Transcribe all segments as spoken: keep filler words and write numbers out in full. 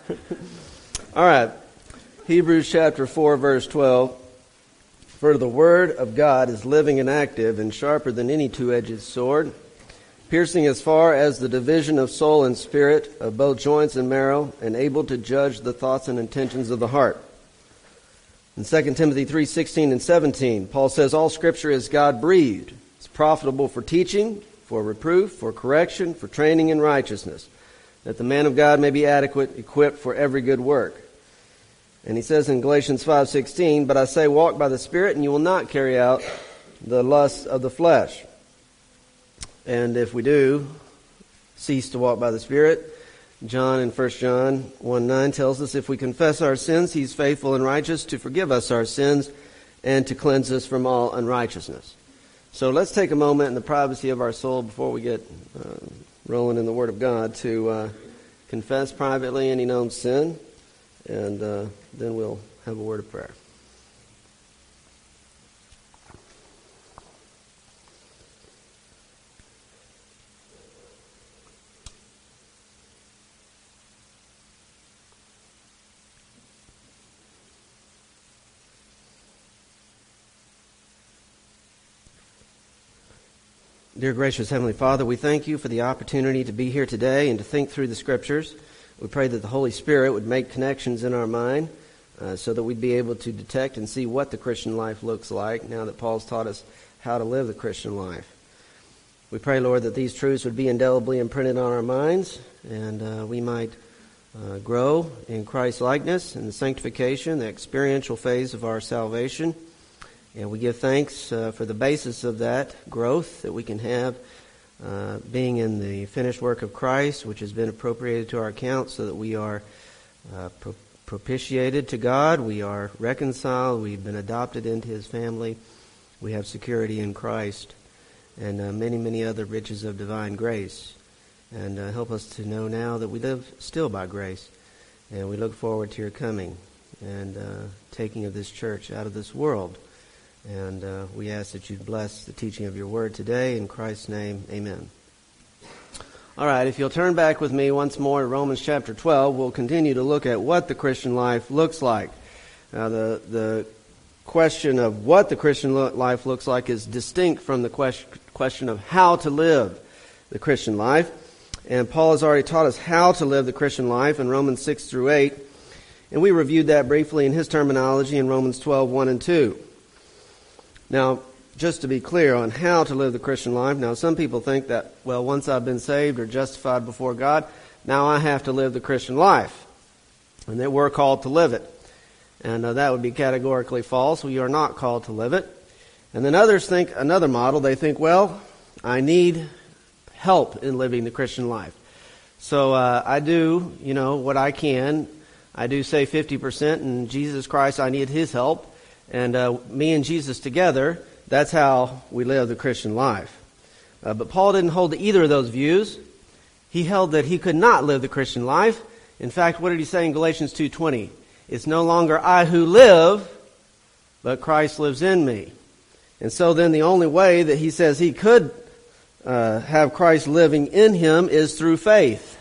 All right. Hebrews chapter four, verse twelve. For the word of God is living and active and sharper than any two-edged sword, piercing as far as the division of soul and spirit, of both joints and marrow, and able to judge the thoughts and intentions of the heart. In Second Timothy three, sixteen and seventeen, Paul says, all Scripture is God-breathed. It's profitable for teaching, for reproof, for correction, for training in righteousness, that the man of God may be adequate, equipped for every good work. And he says in Galatians five sixteen, but I say walk by the Spirit, and you will not carry out the lusts of the flesh. And if we do cease to walk by the Spirit, John in First John one nine tells us if we confess our sins, He's faithful and righteous to forgive us our sins and to cleanse us from all unrighteousness. So let's take a moment in the privacy of our soul before we get uh, rolling in the Word of God to uh, confess privately any known sin, and uh, then we'll have a word of prayer. Dear gracious Heavenly Father, we thank you for the opportunity to be here today and to think through the Scriptures. We pray that the Holy Spirit would make connections in our mind uh, so that we'd be able to detect and see what the Christian life looks like now that Paul's taught us how to live the Christian life. We pray, Lord, that these truths would be indelibly imprinted on our minds and uh, we might uh, grow in Christ's likeness and the sanctification, the experiential phase of our salvation. And we give thanks uh, for the basis of that growth that we can have uh, being in the finished work of Christ, which has been appropriated to our account so that we are uh, pro- propitiated to God, we are reconciled, we've been adopted into His family, we have security in Christ, and uh, many, many other riches of divine grace. And uh, help us to know now that we live still by grace, and we look forward to your coming and uh, taking of this church out of this world. And uh, we ask that you bless the teaching of your word today. In Christ's name, amen. All right, if you'll turn back with me once more to Romans chapter twelve, we'll continue to look at what the Christian life looks like. Now, the, the question of what the Christian lo- life looks like is distinct from the question, question of how to live the Christian life. And Paul has already taught us how to live the Christian life in Romans six through eight. And we reviewed that briefly in his terminology in Romans twelve, one and two. Now, just to be clear on how to live the Christian life, now some people think that, well, once I've been saved or justified before God, now I have to live the Christian life, and that we're called to live it. And uh, that would be categorically false. We are not called to live it. And then others think another model. They think, well, I need help in living the Christian life. So uh, I do, you know, what I can. I do say fifty percent, and Jesus Christ, I need His help. And uh, me and Jesus together, that's how we live the Christian life. Uh, but Paul didn't hold to either of those views. He held that he could not live the Christian life. In fact, what did he say in Galatians two twenty? It's no longer I who live, but Christ lives in me. And so then the only way that he says he could uh, have Christ living in him is through faith.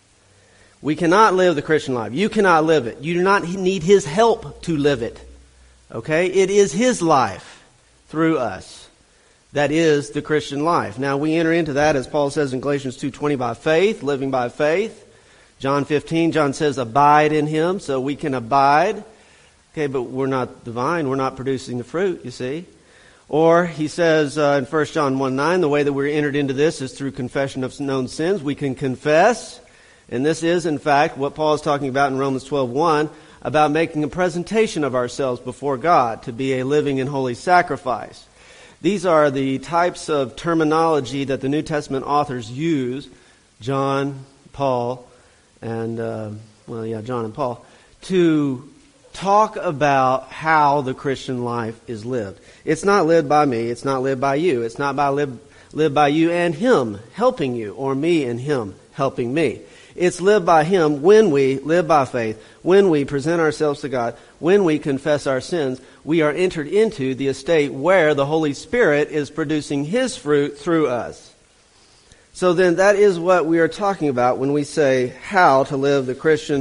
We cannot live the Christian life. You cannot live it. You do not need His help to live it. Okay, it is His life through us. That is the Christian life. Now we enter into that, as Paul says in Galatians two twenty, by faith, living by faith. John fifteen, John says abide in Him, so we can abide. Okay, but we're not the vine, we're not producing the fruit, you see. Or he says uh, in First John one nine, the way that we're entered into this is through confession of known sins. We can confess, and this is in fact what Paul is talking about in Romans twelve one, about making a presentation of ourselves before God to be a living and holy sacrifice. These are the types of terminology that the New Testament authors use, John, Paul, and, uh, well, yeah, John and Paul, to talk about how the Christian life is lived. It's not lived by me. It's not lived by you. It's not by live, lived by you and Him helping you, or me and Him helping me. It's lived by Him when we live by faith, when we present ourselves to God, when we confess our sins. We are entered into the estate where the Holy Spirit is producing His fruit through us. So then that is what we are talking about when we say how to live the Christian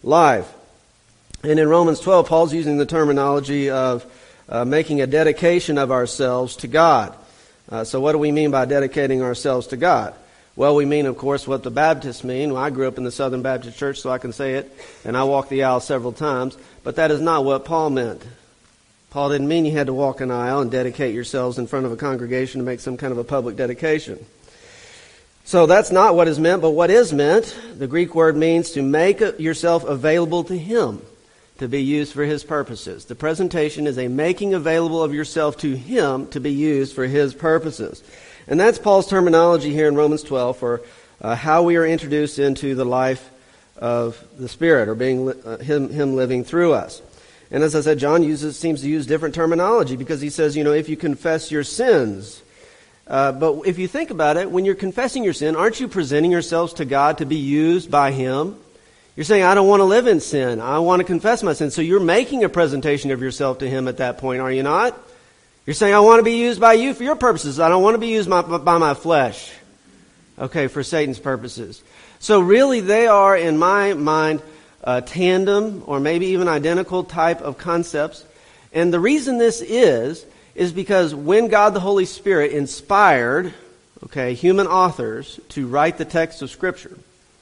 life. And in Romans twelve, Paul's using the terminology of uh, making a dedication of ourselves to God. Uh, so what do we mean by dedicating ourselves to God? Well, we mean, of course, what the Baptists mean. Well, I grew up in the Southern Baptist Church, so I can say it, and I walked the aisle several times. But that is not what Paul meant. Paul didn't mean you had to walk an aisle and dedicate yourselves in front of a congregation to make some kind of a public dedication. So that's not what is meant, but what is meant, the Greek word means to make yourself available to Him, to be used for His purposes. The presentation is a making available of yourself to Him to be used for His purposes. And that's Paul's terminology here in Romans twelve for uh, how we are introduced into the life of the Spirit, or being uh, him, him living through us. And as I said, John uses seems to use different terminology because he says, you know, if you confess your sins. Uh, but if you think about it, when you're confessing your sin, aren't you presenting yourselves to God to be used by Him? You're saying, I don't want to live in sin. I want to confess my sin. So you're making a presentation of yourself to Him at that point, are you not? You're saying, I want to be used by you for your purposes. I don't want to be used by, by my flesh. Okay, for Satan's purposes. So really they are, in my mind, uh, tandem or maybe even identical type of concepts. And the reason this is, is because when God the Holy Spirit inspired, okay, human authors to write the text of Scripture,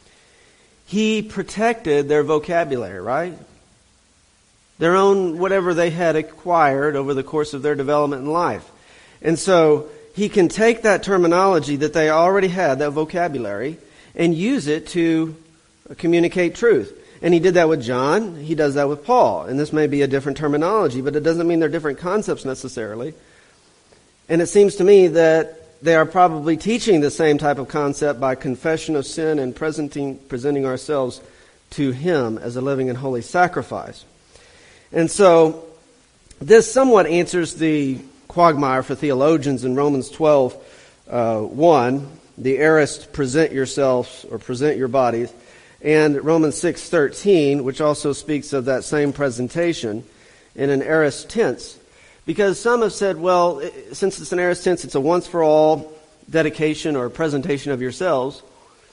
He protected their vocabulary, right? Their own, whatever they had acquired over the course of their development in life. And so He can take that terminology that they already had, that vocabulary, and use it to communicate truth. And He did that with John. He does that with Paul. And this may be a different terminology, but it doesn't mean they're different concepts necessarily. And it seems to me that they are probably teaching the same type of concept by confession of sin and presenting, presenting ourselves to Him as a living and holy sacrifice. And so this somewhat answers the quagmire for theologians in Romans twelve, uh, one, the aorist present yourselves or present your bodies, and Romans six thirteen, which also speaks of that same presentation in an aorist tense. Because some have said, well, since it's an aorist tense, it's a once-for-all dedication or presentation of yourselves.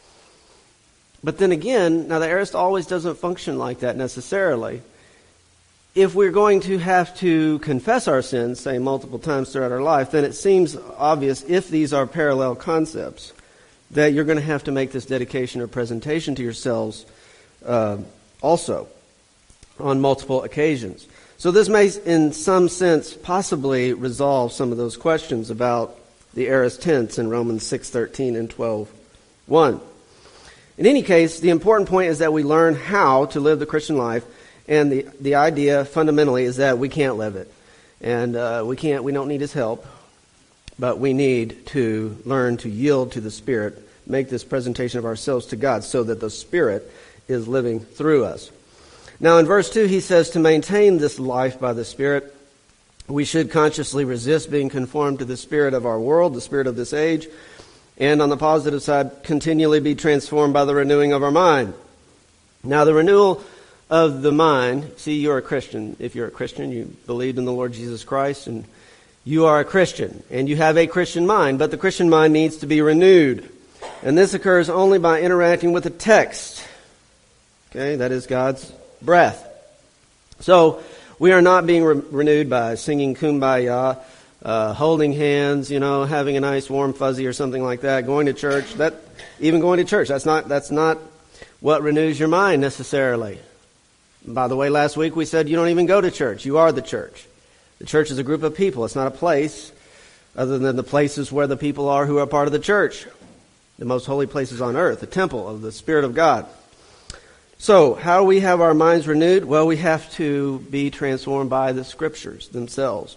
But then again, now the aorist always doesn't function like that necessarily. If we're going to have to confess our sins, say multiple times throughout our life, then it seems obvious, if these are parallel concepts, that you're going to have to make this dedication or presentation to yourselves uh, also on multiple occasions. So this may, in some sense, possibly resolve some of those questions about the aorist tense in Romans six thirteen and twelve one. In any case, the important point is that we learn how to live the Christian life. And the, the idea fundamentally is that we can't live it. And uh, we can't, we don't need His help. But we need to learn to yield to the Spirit, make this presentation of ourselves to God so that the Spirit is living through us. Now in verse two, he says to maintain this life by the Spirit, we should consciously resist being conformed to the spirit of our world, the spirit of this age. And on the positive side, continually be transformed by the renewing of our mind. Now the renewal of the mind, see, you're a Christian. If you're a Christian, you believed in the Lord Jesus Christ, and you are a Christian, and you have a Christian mind, but the Christian mind needs to be renewed. And this occurs only by interacting with the text. Okay, that is God's breath. So, we are not being re- renewed by singing Kumbaya, uh, holding hands, you know, having a nice warm fuzzy or something like that, going to church. That, even going to church, that's not, that's not what renews your mind necessarily. By the way, last week we said you don't even go to church. You are the church. The church is a group of people. It's not a place other than the places where the people are who are part of the church. The most holy places on earth, the temple of the Spirit of God. So, how do we have our minds renewed? Well, we have to be transformed by the Scriptures themselves.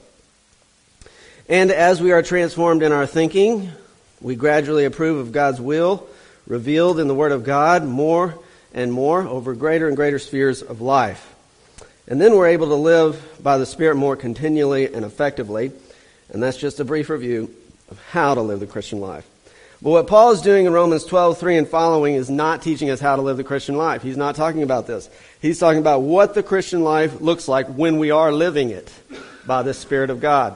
And as we are transformed in our thinking, we gradually approve of God's will, revealed in the Word of God, more and more over greater and greater spheres of life. And then we're able to live by the Spirit more continually and effectively. And that's just a brief review of how to live the Christian life. But what Paul is doing in Romans twelve three and following is not teaching us how to live the Christian life. He's not talking about this. He's talking about what the Christian life looks like when we are living it by the Spirit of God,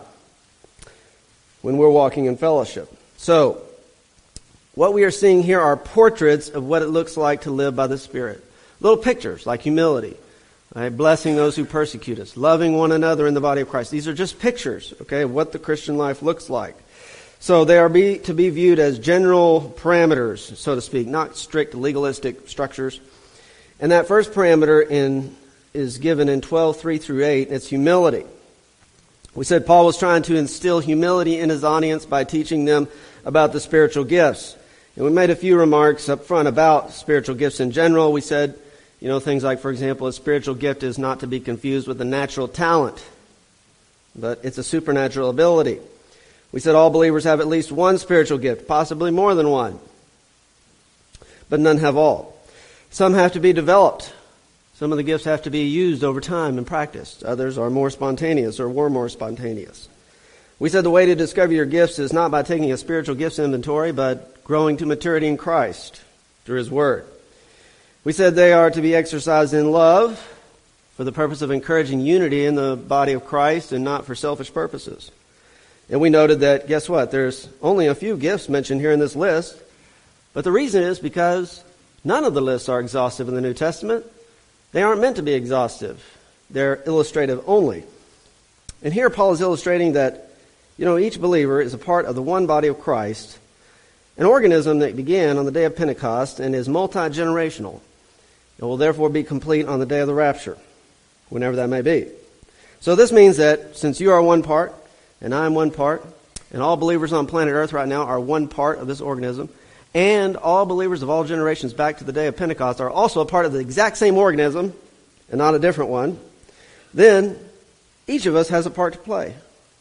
when we're walking in fellowship. So, what we are seeing here are portraits of what it looks like to live by the Spirit. Little pictures like humility, right? Blessing those who persecute us, loving one another in the body of Christ. These are just pictures, okay, of what the Christian life looks like. So they are be, to be viewed as general parameters, so to speak, not strict legalistic structures. And that first parameter in is given in twelve, three through eight. It's humility. We said Paul was trying to instill humility in his audience by teaching them about the spiritual gifts. And we made a few remarks up front about spiritual gifts in general. We said, you know, things like, for example, a spiritual gift is not to be confused with a natural talent, but it's a supernatural ability. We said all believers have at least one spiritual gift, possibly more than one, but none have all. Some have to be developed. Some of the gifts have to be used over time and practiced. Others are more spontaneous or were more spontaneous. We said the way to discover your gifts is not by taking a spiritual gifts inventory, but growing to maturity in Christ through His Word. We said they are to be exercised in love for the purpose of encouraging unity in the body of Christ and not for selfish purposes. And we noted that, guess what? There's only a few gifts mentioned here in this list, but the reason is because none of the lists are exhaustive in the New Testament. They aren't meant to be exhaustive. They're illustrative only. And here Paul is illustrating that, you know, each believer is a part of the one body of Christ, an organism that began on the day of Pentecost and is multi-generational. It will therefore be complete on the day of the rapture, whenever that may be. So this means that since you are one part, and I am one part, and all believers on planet Earth right now are one part of this organism, and all believers of all generations back to the day of Pentecost are also a part of the exact same organism and not a different one, then each of us has a part to play.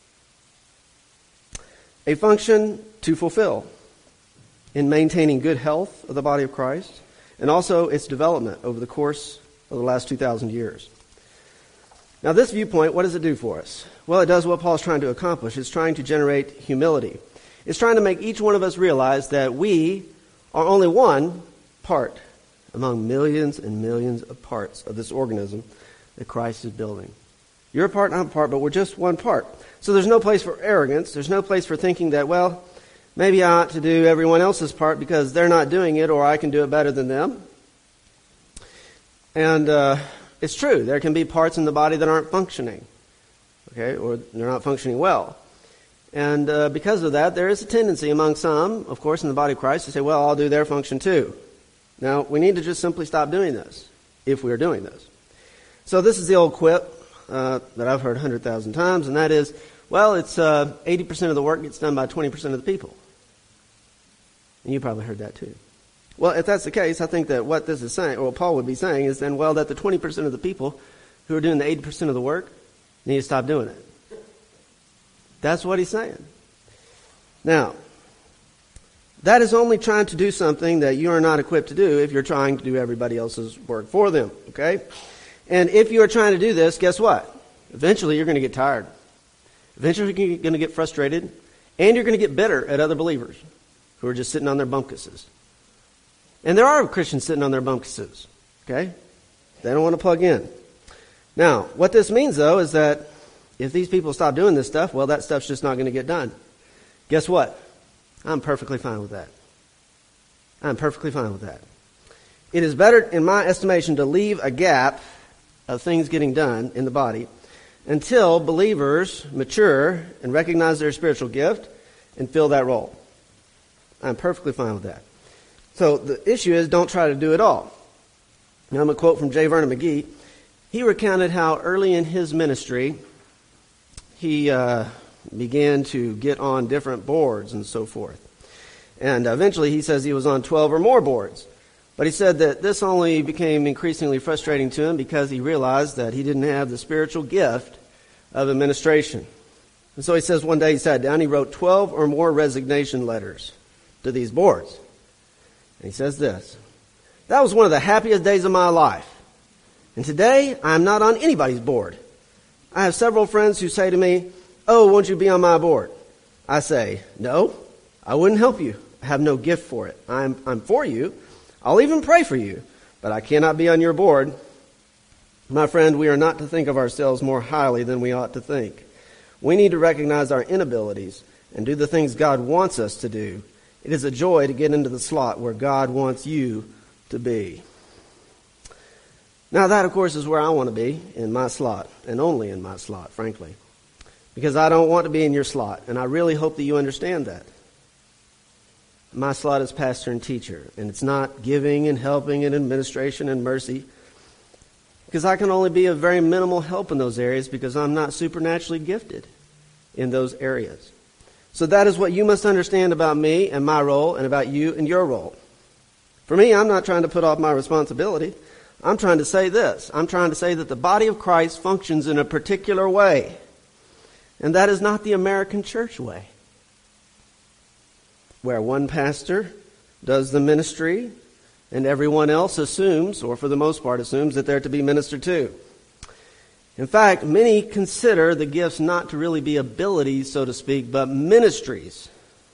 A function to fulfill in maintaining good health of the body of Christ and also its development over the course of the last two thousand years. Now this viewpoint, what does it do for us? Well, it does what Paul's trying to accomplish. It's trying to generate humility. It's trying to make each one of us realize that we are only one part among millions and millions of parts of this organism that Christ is building. You're a part, I'm a part, but we're just one part. So there's no place for arrogance. There's no place for thinking that, well, maybe I ought to do everyone else's part because they're not doing it or I can do it better than them. And uh, it's true. There can be parts in the body that aren't functioning, okay, or they're not functioning well. And uh, because of that, there is a tendency among some, of course, in the body of Christ to say, well, I'll do their function too. Now, we need to just simply stop doing this, if we're doing this. So this is the old quip uh, that I've heard one hundred thousand times, and that is, well, it's uh, eighty percent of the work gets done by twenty percent of the people. And you probably heard that too. Well, if that's the case, I think that what this is saying, or what Paul would be saying, is then, well, that the twenty percent of the people who are doing the eighty percent of the work need to stop doing it. That's what he's saying. Now, that is only trying to do something that you are not equipped to do if you're trying to do everybody else's work for them, okay? And if you are trying to do this, guess what? Eventually you're going to get tired. Eventually you're going to get frustrated, and you're going to get bitter at other believers who are just sitting on their bumkuses. And there are Christians sitting on their bumkuses, okay? They don't want to plug in. Now, what this means, though, is that if these people stop doing this stuff, well, that stuff's just not going to get done. Guess what? I'm perfectly fine with that. I'm perfectly fine with that. It is better, in my estimation, to leave a gap of things getting done in the body until believers mature and recognize their spiritual gift and fill that role. I'm perfectly fine with that. So the issue is, don't try to do it all. Now I'm going to quote from J. Vernon McGee. He recounted how early in his ministry he uh, began to get on different boards and so forth. And eventually he says he was on twelve or more boards. But he said that this only became increasingly frustrating to him because he realized that he didn't have the spiritual gift of administration. And so he says one day he sat down, he wrote twelve or more resignation letters to these boards. And he says this: that was one of the happiest days of my life. And today I am not on anybody's board. I have several friends who say to me, oh, won't you be on my board? I say, no, I wouldn't help you. I have no gift for it. I'm, I'm for you. I'll even pray for you, but I cannot be on your board. My friend, we are not to think of ourselves more highly than we ought to think. We need to recognize our inabilities and do the things God wants us to do. It is a joy to get into the slot where God wants you to be. Now that, of course, is where I want to be, in my slot, and only in my slot, frankly. Because I don't want to be in your slot, and I really hope that you understand that. My slot is pastor and teacher, and it's not giving and helping and administration and mercy, because I can only be of very minimal help in those areas because I'm not supernaturally gifted in those areas. So that is what you must understand about me and my role, and about you and your role. For me, I'm not trying to put off my responsibility. I'm trying to say this. I'm trying to say that the body of Christ functions in a particular way, and that is not the American church way, where one pastor does the ministry and everyone else assumes, or for the most part assumes, that they're to be ministered to. In fact, many consider the gifts not to really be abilities, so to speak, but ministries.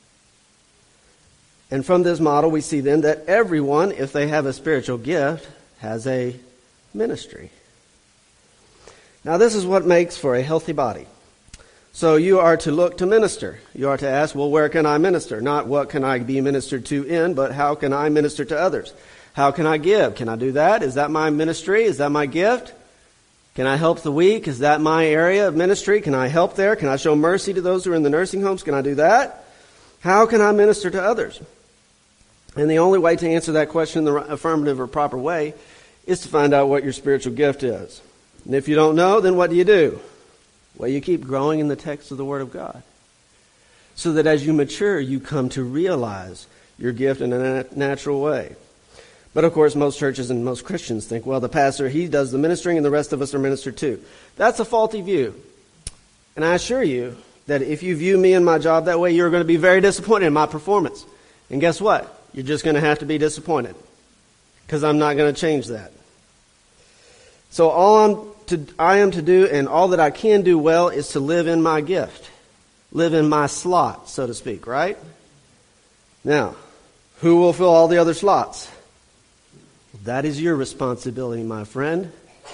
And from this model, we see then that everyone, if they have a spiritual gift, has a ministry. Now, this is what makes for a healthy body. So you are to look to minister. You are to ask, well, where can I minister? Not what can I be ministered to in, but how can I minister to others? How can I give? Can I do that? Is that my ministry? Is that my gift? Can I help the weak? Is that my area of ministry? Can I help there? Can I show mercy to those who are in the nursing homes? Can I do that? How can I minister to others? And the only way to answer that question in the affirmative or proper way is to find out what your spiritual gift is. And if you don't know, then what do you do? Well, you keep growing in the text of the Word of God, so that as you mature, you come to realize your gift in a nat- natural way. But of course, most churches and most Christians think, well, the pastor, he does the ministering and the rest of us are ministered to. That's a faulty view. And I assure you that if you view me and my job that way, you're going to be very disappointed in my performance. And guess what? You're just going to have to be disappointed, because I'm not going to change that. So all I'm to, I am to do, and all that I can do well, is to live in my gift. Live in my slot, so to speak, right? Now, who will fill all the other slots? That is your responsibility, my friend.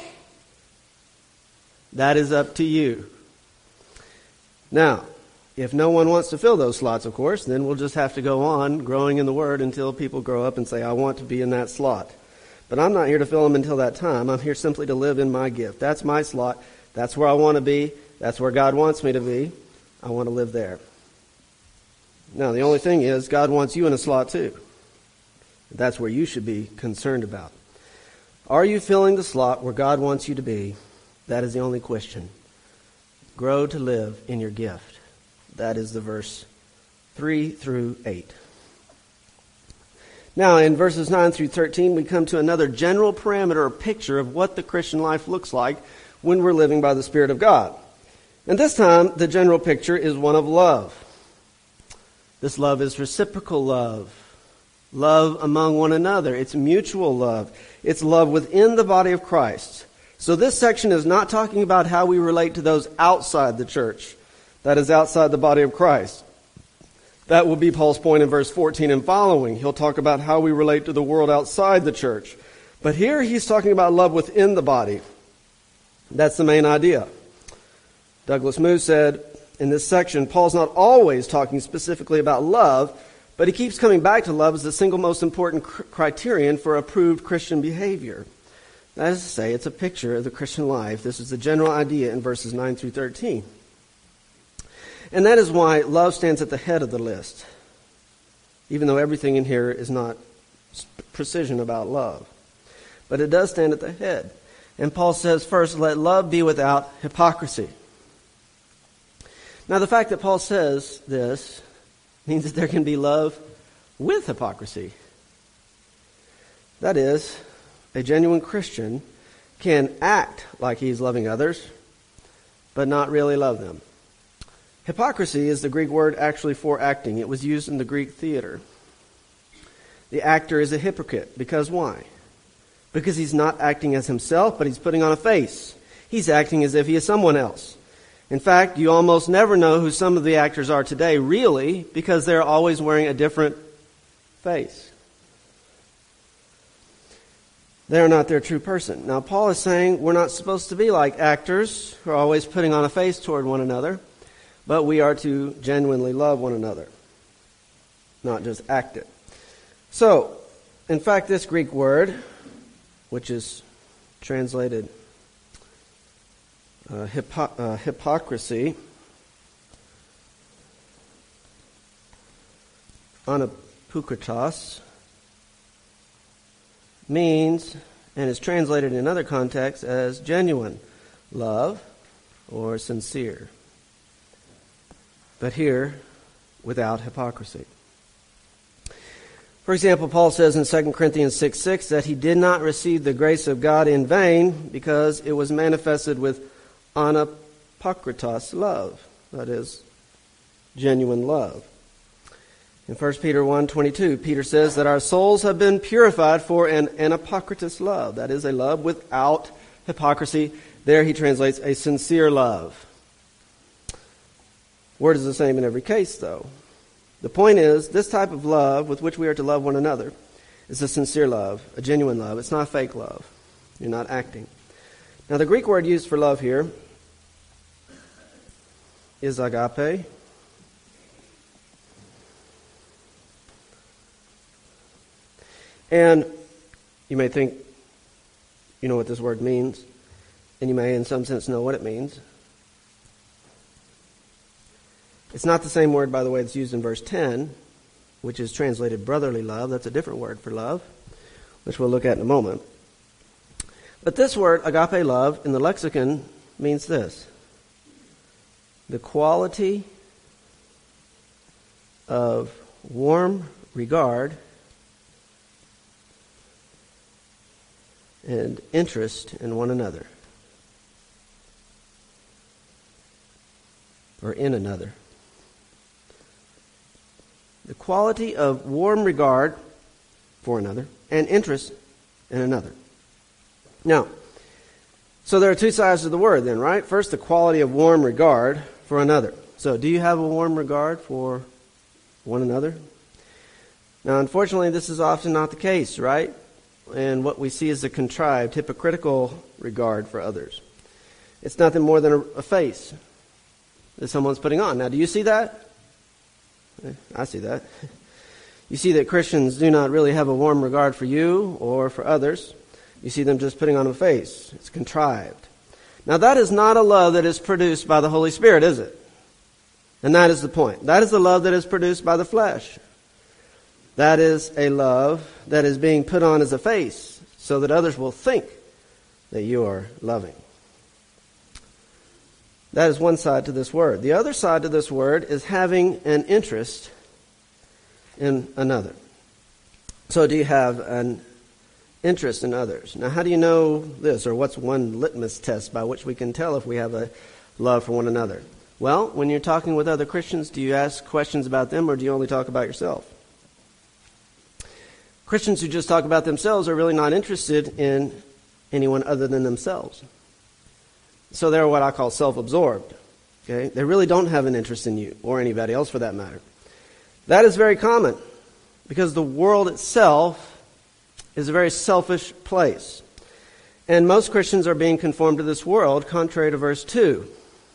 That is up to you. Now, if no one wants to fill those slots, of course, then we'll just have to go on growing in the Word until people grow up and say, I want to be in that slot. But I'm not here to fill them until that time. I'm here simply to live in my gift. That's my slot. That's where I want to be. That's where God wants me to be. I want to live there. Now, the only thing is, God wants you in a slot too. That's where you should be concerned about. Are you filling the slot where God wants you to be? That is the only question. Grow to live in your gift. That is the verse three through eight. Now, in verses nine through thirteen, we come to another general parameter or picture of what the Christian life looks like when we're living by the Spirit of God. And this time, the general picture is one of love. This love is reciprocal love. Love among one another. It's mutual love. It's love within the body of Christ. So this section is not talking about how we relate to those outside the church. That is outside the body of Christ. That will be Paul's point in verse fourteen and following. He'll talk about how we relate to the world outside the church. But here he's talking about love within the body. That's the main idea. Douglas Moo said in this section, Paul's not always talking specifically about love, but he keeps coming back to love as the single most important cr- criterion for approved Christian behavior. That is to say, it's a picture of the Christian life. This is the general idea in verses nine through thirteen. And that is why love stands at the head of the list, even though everything in here is not precision about love. But it does stand at the head. And Paul says, first, let love be without hypocrisy. Now, the fact that Paul says this means that there can be love with hypocrisy. That is, a genuine Christian can act like he's loving others, but not really love them. Hypocrisy is the Greek word actually for acting. It was used in the Greek theater. The actor is a hypocrite. Because why? Because he's not acting as himself, but he's putting on a face. He's acting as if he is someone else. In fact, you almost never know who some of the actors are today, really, because they're always wearing a different face. They're not their true person. Now, Paul is saying we're not supposed to be like actors who are always putting on a face toward one another, but we are to genuinely love one another, not just act it. So, in fact, this Greek word, which is translated uh, hypo- uh, hypocrisy, anapukritos, means and is translated in other contexts as genuine love or sincere. But here, without hypocrisy. For example, Paul says in Second Corinthians six six that he did not receive the grace of God in vain because it was manifested with anapokritos love, that is, genuine love. In First Peter one twenty-two, Peter says that our souls have been purified for an anapokritos love, that is, a love without hypocrisy. There he translates a sincere love. Word is the same in every case, though. The point is, this type of love with which we are to love one another is a sincere love, a genuine love. It's not fake love. You're not acting. Now, the Greek word used for love here is agape. And you may think you know what this word means, and you may in some sense know what it means. It's not the same word, by the way, that's used in verse ten, which is translated brotherly love. That's a different word for love, which we'll look at in a moment. But this word, agape love, in the lexicon means this: the quality of warm regard and interest in one another, or in another. The quality of warm regard for another and interest in another. Now, so there are two sides to the word then, right? First, the quality of warm regard for another. So, do you have a warm regard for one another? Now, unfortunately, this is often not the case, right? And what we see is a contrived, hypocritical regard for others. It's nothing more than a, a face that someone's putting on. Now, do you see that? I see that. You see that Christians do not really have a warm regard for you or for others. You see them just putting on a face. It's contrived. Now, that is not a love that is produced by the Holy Spirit, is it? And that is the point. That is the love that is produced by the flesh. That is a love that is being put on as a face so that others will think that you are loving. That is one side to this word. The other side to this word is having an interest in another. So do you have an interest in others? Now, how do you know this? Or what's one litmus test by which we can tell if we have a love for one another? Well, when you're talking with other Christians, do you ask questions about them or do you only talk about yourself? Christians who just talk about themselves are really not interested in anyone other than themselves. So they're what I call self-absorbed. Okay? They really don't have an interest in you or anybody else for that matter. That is very common because the world itself is a very selfish place. And most Christians are being conformed to this world, contrary to verse two.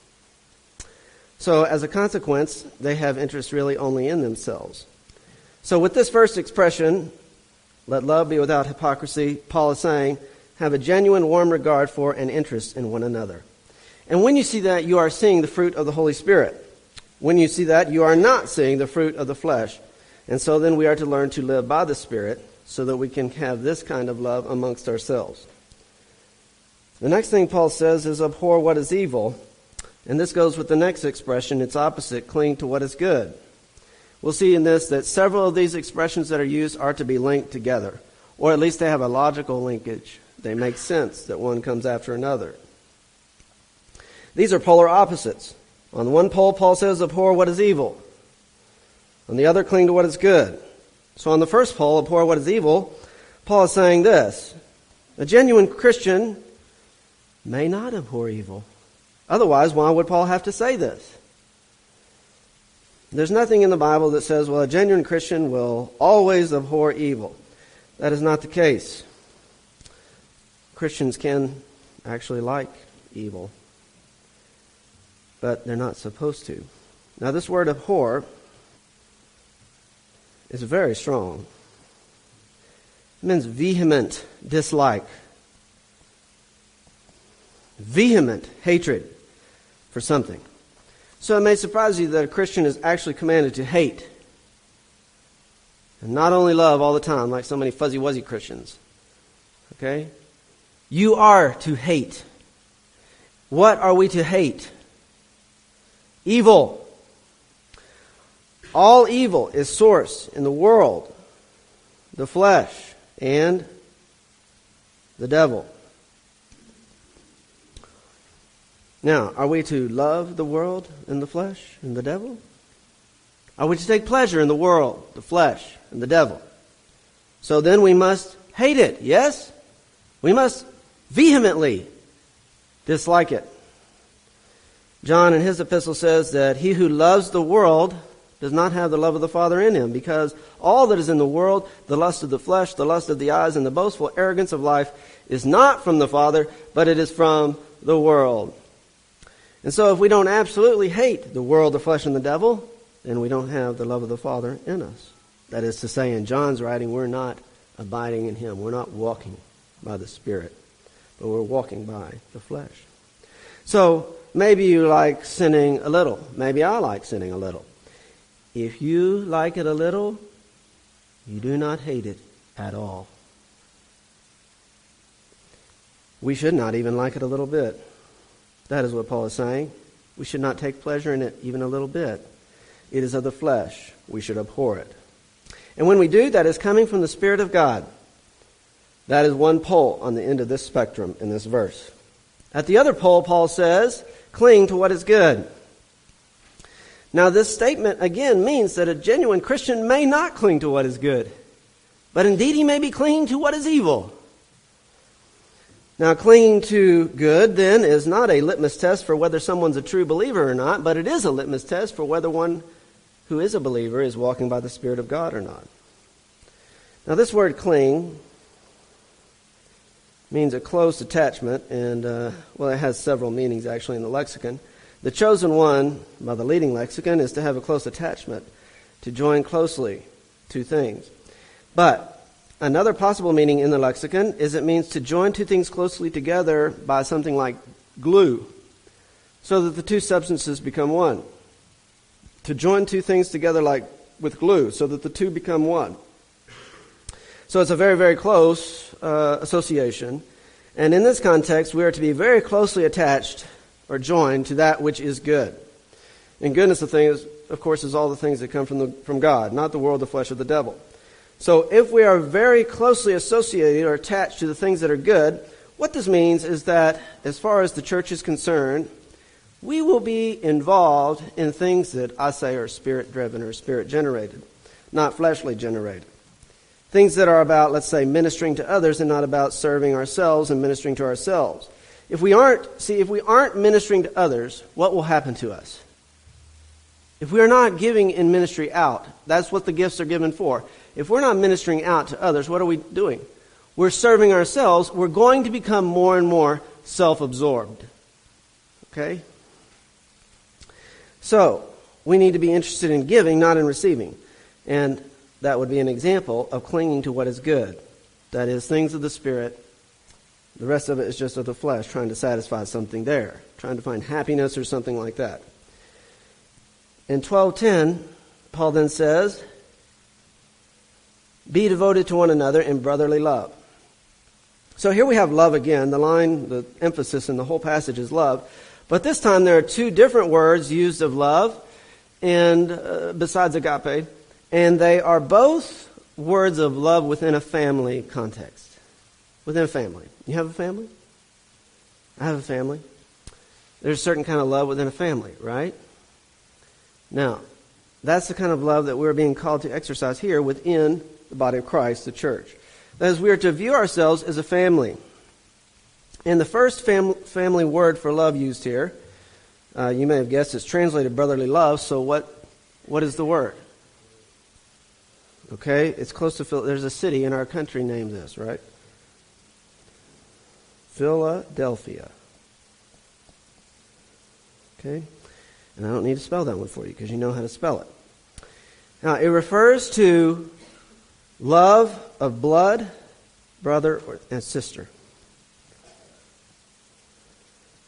So as a consequence, they have interest really only in themselves. So with this first expression, let love be without hypocrisy, Paul is saying, have a genuine warm regard for and interest in one another. And when you see that, you are seeing the fruit of the Holy Spirit. When you see that, you are not seeing the fruit of the flesh. And so then we are to learn to live by the Spirit so that we can have this kind of love amongst ourselves. The next thing Paul says is abhor what is evil. And this goes with the next expression, its opposite, cling to what is good. We'll see in this that several of these expressions that are used are to be linked together, or at least they have a logical linkage. They make sense that one comes after another. These are polar opposites. On the one pole, Paul says, abhor what is evil. On the other, cling to what is good. So on the first pole, abhor what is evil, Paul is saying this: a genuine Christian may not abhor evil. Otherwise, why would Paul have to say this? There's nothing in the Bible that says, well, a genuine Christian will always abhor evil. That is not the case. Christians can actually like evil, but they're not supposed to. Now, this word abhor is very strong. It means vehement dislike, vehement hatred for something. So it may surprise you that a Christian is actually commanded to hate. And not only love all the time, like so many fuzzy-wuzzy Christians. Okay? You are to hate. What are we to hate? Evil. All evil is sourced in the world, the flesh, and the devil. Now, are we to love the world and the flesh and the devil? Are we to take pleasure in the world, the flesh, and the devil? So then we must hate it, yes? We must vehemently dislike it. John in his epistle says that he who loves the world does not have the love of the Father in him, because all that is in the world, the lust of the flesh, the lust of the eyes, and the boastful arrogance of life, is not from the Father, but it is from the world. And so if we don't absolutely hate the world, the flesh, and the devil, then we don't have the love of the Father in us. That is to say, in John's writing, we're not abiding in Him. We're not walking by the Spirit, but we're walking by the flesh. So maybe you like sinning a little. Maybe I like sinning a little. If you like it a little, you do not hate it at all. We should not even like it a little bit. That is what Paul is saying. We should not take pleasure in it even a little bit. It is of the flesh. We should abhor it. And when we do, that is coming from the Spirit of God. That is one pole on the end of this spectrum in this verse. At the other pole, Paul says, cling to what is good. Now this statement again means that a genuine Christian may not cling to what is good, but indeed he may be clinging to what is evil. Now clinging to good then is not a litmus test for whether someone's a true believer or not, but it is a litmus test for whether one who is a believer is walking by the Spirit of God or not. Now this word cling means a close attachment, and uh, well, it has several meanings actually in the lexicon. The chosen one by the leading lexicon is to have a close attachment, to join closely to things. But another possible meaning in the lexicon is it means to join two things closely together by something like glue, so that the two substances become one. To join two things together like with glue, so that the two become one. So it's a very, very close uh, association. And in this context, we are to be very closely attached or joined to that which is good. And goodness of things, of course, is all the things that come from the, from God, not the world, the flesh, or the devil. So if we are very closely associated or attached to the things that are good, what this means is that as far as the church is concerned, we will be involved in things that I say are spirit-driven or spirit-generated, not fleshly generated. Things that are about, let's say, ministering to others and not about serving ourselves and ministering to ourselves. If we aren't, see, if we aren't ministering to others, what will happen to us? If we are not giving in ministry out, that's what the gifts are given for. If we're not ministering out to others, what are we doing? We're serving ourselves. We're going to become more and more self-absorbed. Okay? So, we need to be interested in giving, not in receiving. And that would be an example of clinging to what is good. That is, things of the Spirit. The rest of it is just of the flesh, trying to satisfy something there, trying to find happiness or something like that. In twelve ten, Paul then says, be devoted to one another in brotherly love. So here we have love again. The line, the emphasis in the whole passage is love. But this time there are two different words used of love, and uh, besides agape, and they are both words of love within a family context. Within a family. You have a family? I have a family. There's a certain kind of love within a family, right? Now, that's the kind of love that we're being called to exercise here within the body of Christ, the church. That is, we are to view ourselves as a family. And the first fam- family word for love used here, uh, you may have guessed it's translated brotherly love, so what? what is the word? Okay, it's close to Phil. There's a city in our country named this, right? Philadelphia. Okay? And I don't need to spell that one for you because you know how to spell it. Now, it refers to love of blood, brother, and sister.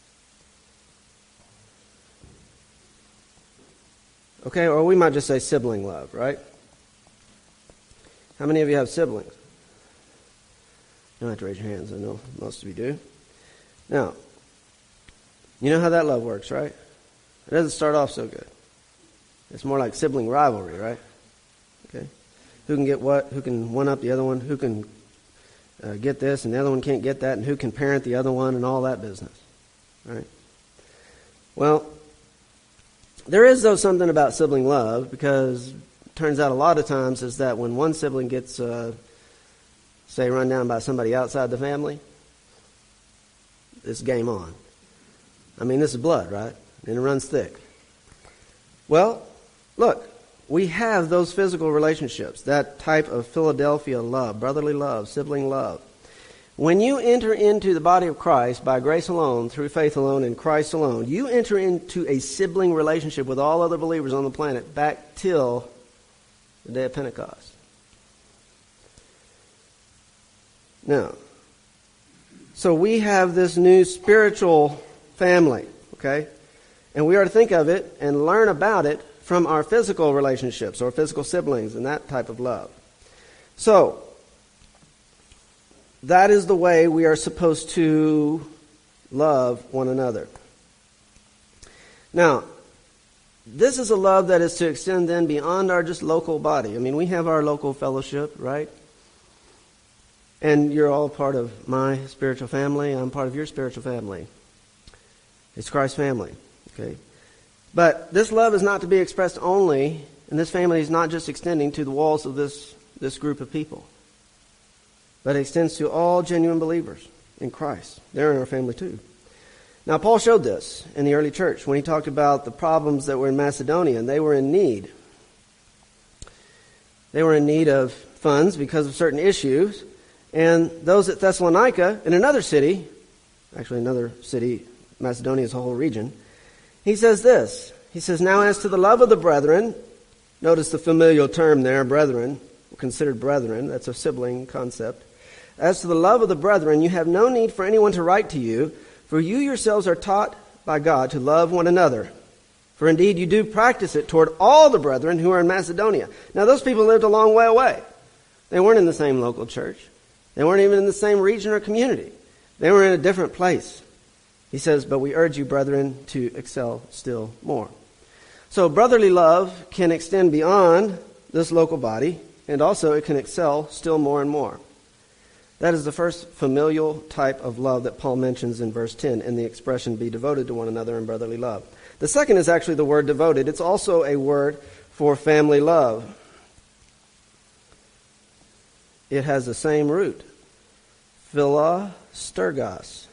Okay, or we might just say sibling love, right? How many of you have siblings? You don't have to raise your hands. I know most of you do. Now, you know how that love works, right? It doesn't start off so good. It's more like sibling rivalry, right? Okay, who can get what? Who can one up the other one? Who can uh, get this and the other one can't get that? And who can parent the other one and all that business, right? Well, there is, though, something about sibling love, because it turns out a lot of times is that when one sibling gets, uh, say, run down by somebody outside the family, it's game on. I mean, this is blood, right? And it runs thick. Well, look, we have those physical relationships, that type of Philadelphia love, brotherly love, sibling love. When you enter into the body of Christ by grace alone, through faith alone, in Christ alone, you enter into a sibling relationship with all other believers on the planet back till the day of Pentecost. Now, so we have this new spiritual family, okay? And we are to think of it and learn about it from our physical relationships or physical siblings and that type of love. So, that is the way we are supposed to love one another. Now, this is a love that is to extend then beyond our just local body. I mean, we have our local fellowship, right? And you're all part of my spiritual family. I'm part of your spiritual family. It's Christ's family, okay? But this love is not to be expressed only, and this family is not just extending to the walls of this, this group of people, but it extends to all genuine believers in Christ. They're in our family too. Now, Paul showed this in the early church when he talked about the problems that were in Macedonia, and they were in need. They were in need of funds because of certain issues, and those at Thessalonica, in another city, actually another city, Macedonia is a whole region, he says this. He says, now as to the love of the brethren, notice the familial term there, brethren, considered brethren, that's a sibling concept. As to the love of the brethren, you have no need for anyone to write to you, for you yourselves are taught by God to love one another. For indeed you do practice it toward all the brethren who are in Macedonia. Now those people lived a long way away. They weren't in the same local church. They weren't even in the same region or community. They were in a different place. He says, but we urge you, brethren, to excel still more. So brotherly love can extend beyond this local body, and also it can excel still more and more. That is the first familial type of love that Paul mentions in verse ten in the expression, be devoted to one another in brotherly love. The second is actually the word devoted. It's also a word for family love. It has the same root, philostergos.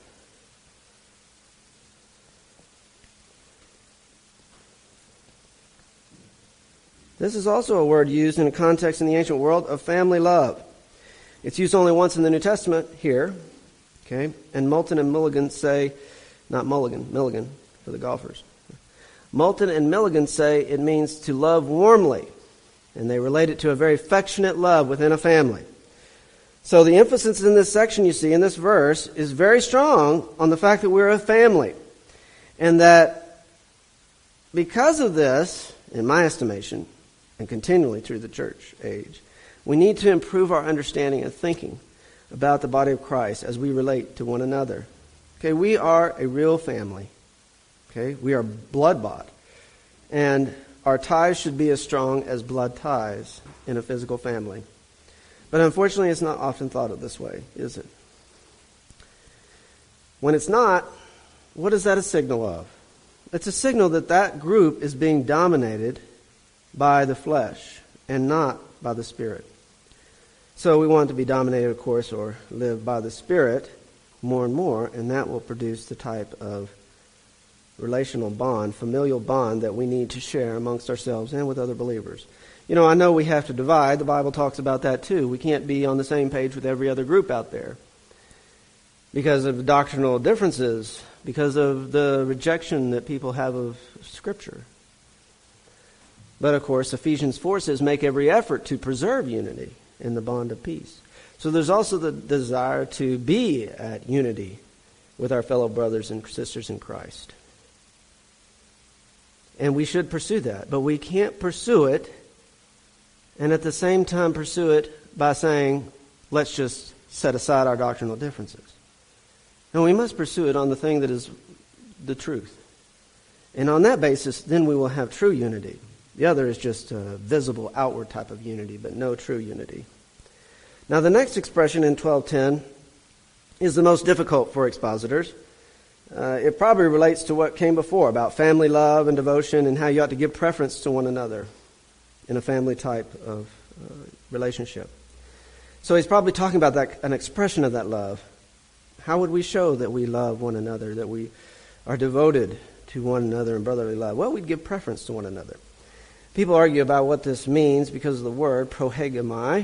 This is also a word used in a context in the ancient world of family love. It's used only once in the New Testament here, okay? And Moulton and Milligan say, not Mulligan, Milligan for the golfers. Moulton and Milligan say it means to love warmly, and they relate it to a very affectionate love within a family. So the emphasis in this section, you see, in this verse, is very strong on the fact that we're a family, and that because of this, in my estimation, and continually through the church age, we need to improve our understanding and thinking about the body of Christ as we relate to one another. Okay, we are a real family. Okay, we are blood bought. And our ties should be as strong as blood ties in a physical family. But unfortunately, it's not often thought of this way, is it? When it's not, what is that a signal of? It's a signal that that group is being dominated by the flesh and not by the Spirit. So we want to be dominated, of course, or live by the Spirit more and more, and that will produce the type of relational bond, familial bond that we need to share amongst ourselves and with other believers. You know, I know we have to divide. The Bible talks about that too. We can't be on the same page with every other group out there because of doctrinal differences, because of the rejection that people have of Scripture. But of course, Ephesians four says, make every effort to preserve unity in the bond of peace. So there's also the desire to be at unity with our fellow brothers and sisters in Christ. And we should pursue that. But we can't pursue it and at the same time pursue it by saying, let's just set aside our doctrinal differences. No, we must pursue it on the thing that is the truth. And on that basis, then we will have true unity. The other is just a visible, outward type of unity, but no true unity. Now, the next expression in twelve ten is the most difficult for expositors. Uh, it probably relates to what came before about family love and devotion and how you ought to give preference to one another in a family type of uh, relationship. So he's probably talking about that, an expression of that love. How would we show that we love one another, that we are devoted to one another in brotherly love? Well, we'd give preference to one another. People argue about what this means because of the word prohegemai.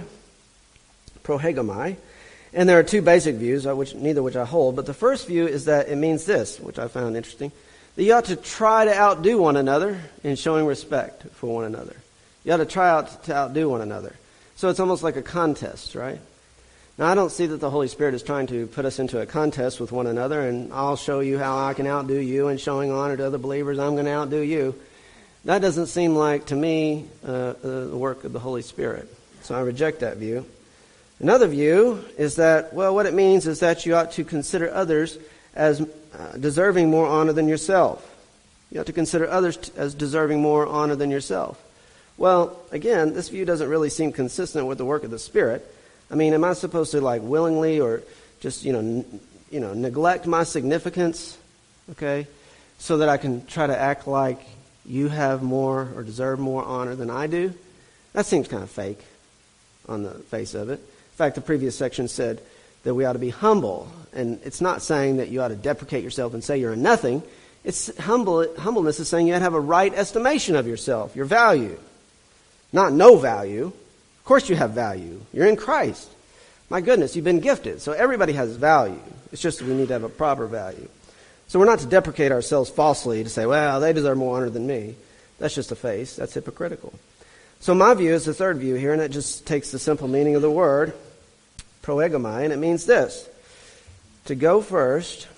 Prohegemai. And there are two basic views, which neither which I hold. But the first view is that it means this, which I found interesting. That you ought to try to outdo one another in showing respect for one another. You ought to try out to outdo one another. So it's almost like a contest, right? Now, I don't see that the Holy Spirit is trying to put us into a contest with one another, and I'll show you how I can outdo you, and showing honor to other believers, I'm going to outdo you. That doesn't seem like, to me, uh, uh, the work of the Holy Spirit. So I reject that view. Another view is that, well, what it means is that you ought to consider others as uh, deserving more honor than yourself. You ought to consider others t- as deserving more honor than yourself. Well, again, this view doesn't really seem consistent with the work of the Spirit. I mean, am I supposed to, like, willingly or just, you know, n- you know, neglect my significance, okay, so that I can try to act like you have more or deserve more honor than I do? That seems kind of fake on the face of it. In fact, the previous section said that we ought to be humble. And it's not saying that you ought to deprecate yourself and say you're a nothing. It's humble. Humbleness is saying you ought to have a right estimation of yourself, your value. Not no value. Of course you have value. You're in Christ. My goodness, you've been gifted. So everybody has value. It's just that we need to have a proper value. So we're not to deprecate ourselves falsely to say, well, they deserve more honor than me. That's just a face. That's hypocritical. So my view is the third view here, and it just takes the simple meaning of the word, proegemai, and it means this: to go first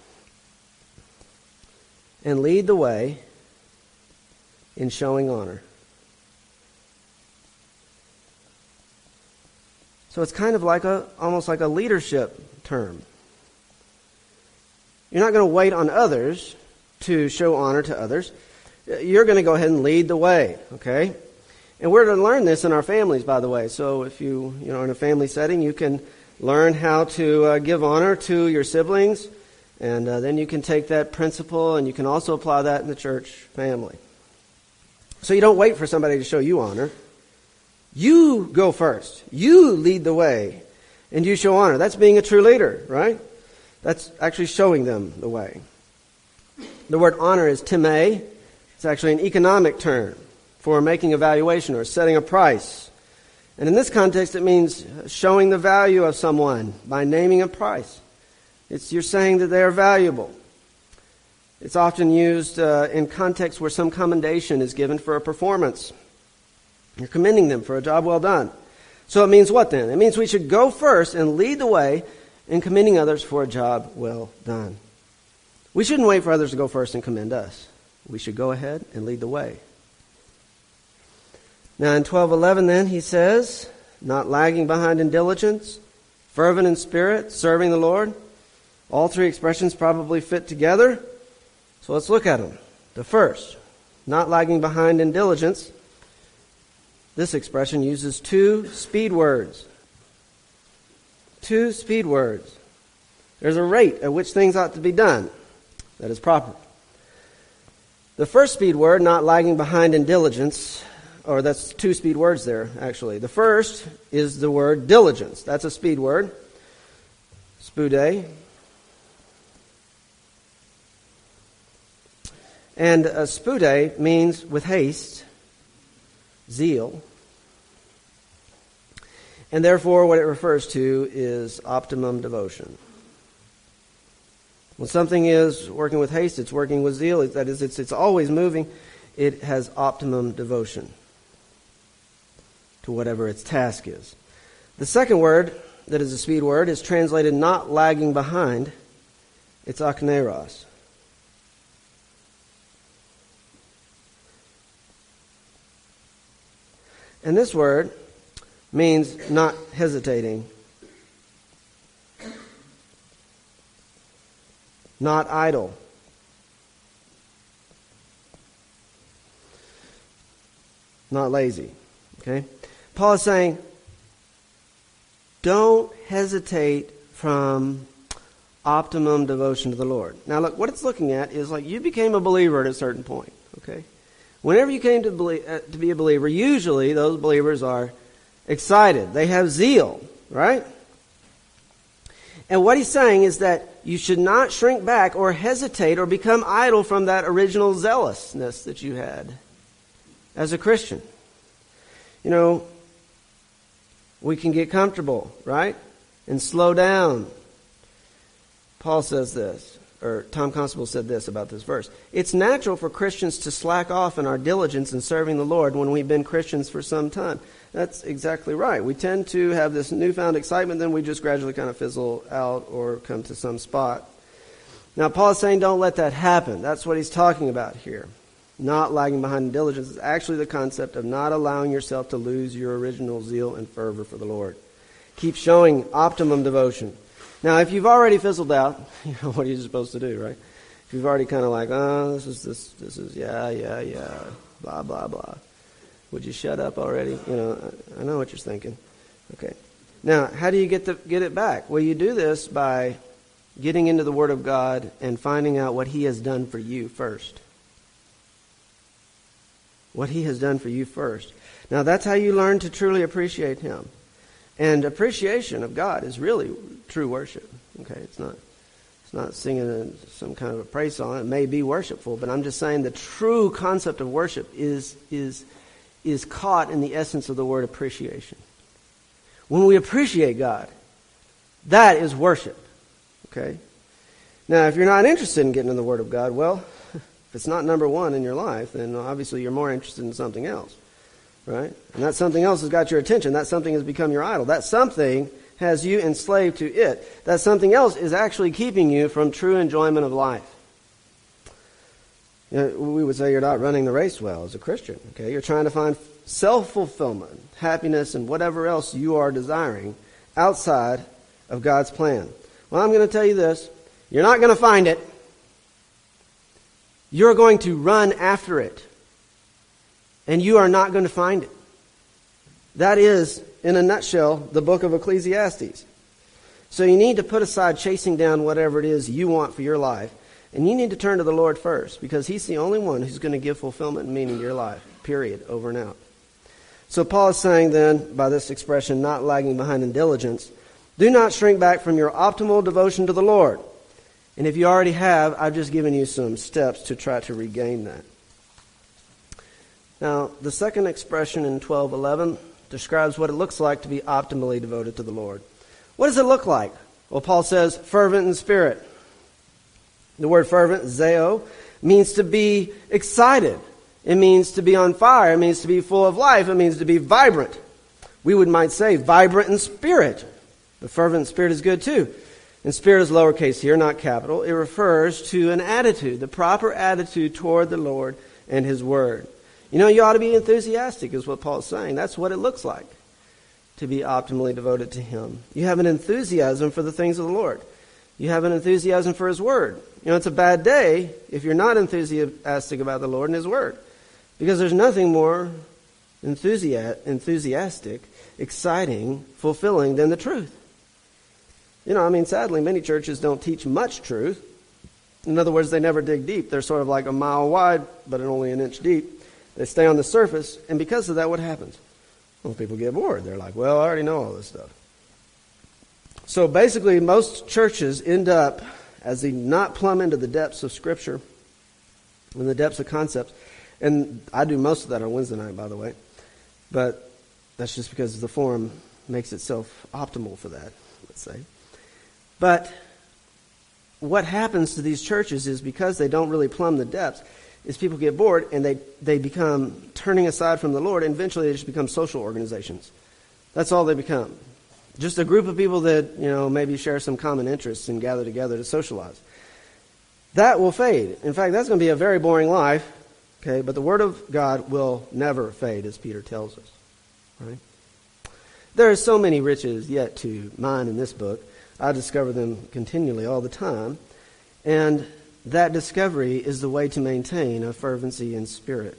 and lead the way in showing honor. So it's kind of like a, almost like a leadership term. You're not going to wait on others to show honor to others. You're going to go ahead and lead the way, okay? And we're to learn this in our families, by the way. So if you, you know, in a family setting, you can learn how to uh, give honor to your siblings, and uh, then you can take that principle and you can also apply that in the church family. So you don't wait for somebody to show you honor. You go first. You lead the way, and you show honor. That's being a true leader, right? That's actually showing them the way. The word honor is timē. It's actually an economic term for making a valuation or setting a price. And in this context, it means showing the value of someone by naming a price. It's you're saying that they are valuable. It's often used uh, in contexts where some commendation is given for a performance. You're commending them for a job well done. So it means what then? It means we should go first and lead the way in commending others for a job well done. We shouldn't wait for others to go first and commend us. We should go ahead and lead the way. Now in twelve eleven then he says, not lagging behind in diligence, fervent in spirit, serving the Lord. All three expressions probably fit together. So let's look at them. The first, not lagging behind in diligence. This expression uses two speed words. Two speed words. There's a rate at which things ought to be done that is proper. The first speed word, not lagging behind in diligence, or that's two speed words there, actually. The first is the word diligence. That's a speed word. Spude. And uh, spude means with haste, zeal. And therefore, what it refers to is optimum devotion. When something is working with haste, it's working with zeal. That is, it's, it's always moving. It has optimum devotion to whatever its task is. The second word that is a speed word is translated not lagging behind. It's akneros. And this word means not hesitating, not idle. Not lazy. Okay? Paul is saying, don't hesitate from optimum devotion to the Lord. Now look, what it's looking at is like you became a believer at a certain point. Okay? Whenever you came to, believe, uh, to be a believer, usually those believers are excited. They have zeal, right? And what he's saying is that you should not shrink back or hesitate or become idle from that original zealousness that you had as a Christian. You know, we can get comfortable, right? And slow down. Paul says this, or Tom Constable said this about this verse. It's natural for Christians to slack off in our diligence in serving the Lord when we've been Christians for some time. That's exactly right. We tend to have this newfound excitement, then we just gradually kind of fizzle out or come to some spot. Now, Paul is saying don't let that happen. That's what he's talking about here. Not lagging behind in diligence is actually the concept of not allowing yourself to lose your original zeal and fervor for the Lord. Keep showing optimum devotion. Now, if you've already fizzled out, you know, what are you supposed to do, right? If you've already kind of like, oh, this is, this, this is, yeah, yeah, yeah, blah, blah, blah. Would you shut up already? You know, I, I know what you're thinking. Okay. Now, how do you get the, get it back? Well, you do this by getting into the Word of God and finding out what He has done for you first. What He has done for you first. Now, that's how you learn to truly appreciate Him. And appreciation of God is really true worship. Okay, it's not it's not singing a, some kind of a praise song. It may be worshipful, but I'm just saying the true concept of worship is is is caught in the essence of the word appreciation. When we appreciate God, that is worship. Okay? Now, if you're not interested in getting in the Word of God, well, if it's not number one in your life, then obviously you're more interested in something else. Right? And that something else has got your attention. That something has become your idol. That something has you enslaved to it. That something else is actually keeping you from true enjoyment of life. You know, we would say you're not running the race well as a Christian. Okay? You're trying to find self-fulfillment, happiness, and whatever else you are desiring outside of God's plan. Well, I'm going to tell you this. You're not going to find it. You're going to run after it. And you are not going to find it. That is, in a nutshell, the book of Ecclesiastes. So you need to put aside chasing down whatever it is you want for your life. And you need to turn to the Lord first, because He's the only one who's going to give fulfillment and meaning to your life, period, over and out. So Paul is saying then, by this expression, not lagging behind in diligence, do not shrink back from your optimal devotion to the Lord. And if you already have, I've just given you some steps to try to regain that. Now, the second expression in twelve eleven describes what it looks like to be optimally devoted to the Lord. What does it look like? Well, Paul says, fervent in spirit. The word fervent, zeo, means to be excited. It means to be on fire. It means to be full of life. It means to be vibrant. We would might say vibrant in spirit. But fervent in spirit is good too. And spirit is lowercase here, not capital. It refers to an attitude, the proper attitude toward the Lord and His Word. You know, you ought to be enthusiastic, is what Paul's saying. That's what it looks like to be optimally devoted to Him. You have an enthusiasm for the things of the Lord. You have an enthusiasm for His Word. You know, it's a bad day if you're not enthusiastic about the Lord and His Word. Because there's nothing more enthusi- enthusiastic, exciting, fulfilling than the truth. You know, I mean, sadly, many churches don't teach much truth. In other words, they never dig deep. They're sort of like a mile wide, but only an inch deep. They stay on the surface, and because of that, what happens? Well, people get bored. They're like, well, I already know all this stuff. So basically, most churches end up, as they not plumb into the depths of Scripture and the depths of concepts, and I do most of that on Wednesday night, by the way, but that's just because the forum makes itself optimal for that, let's say. But what happens to these churches is because they don't really plumb the depths, is people get bored and they, they become turning aside from the Lord, and eventually they just become social organizations. That's all they become. Just a group of people that, you know, maybe share some common interests and gather together to socialize. That will fade. In fact, that's going to be a very boring life, okay? But the Word of God will never fade, as Peter tells us. right? There are so many riches yet to mine in this book. I discover them continually all the time. And that discovery is the way to maintain a fervency in spirit.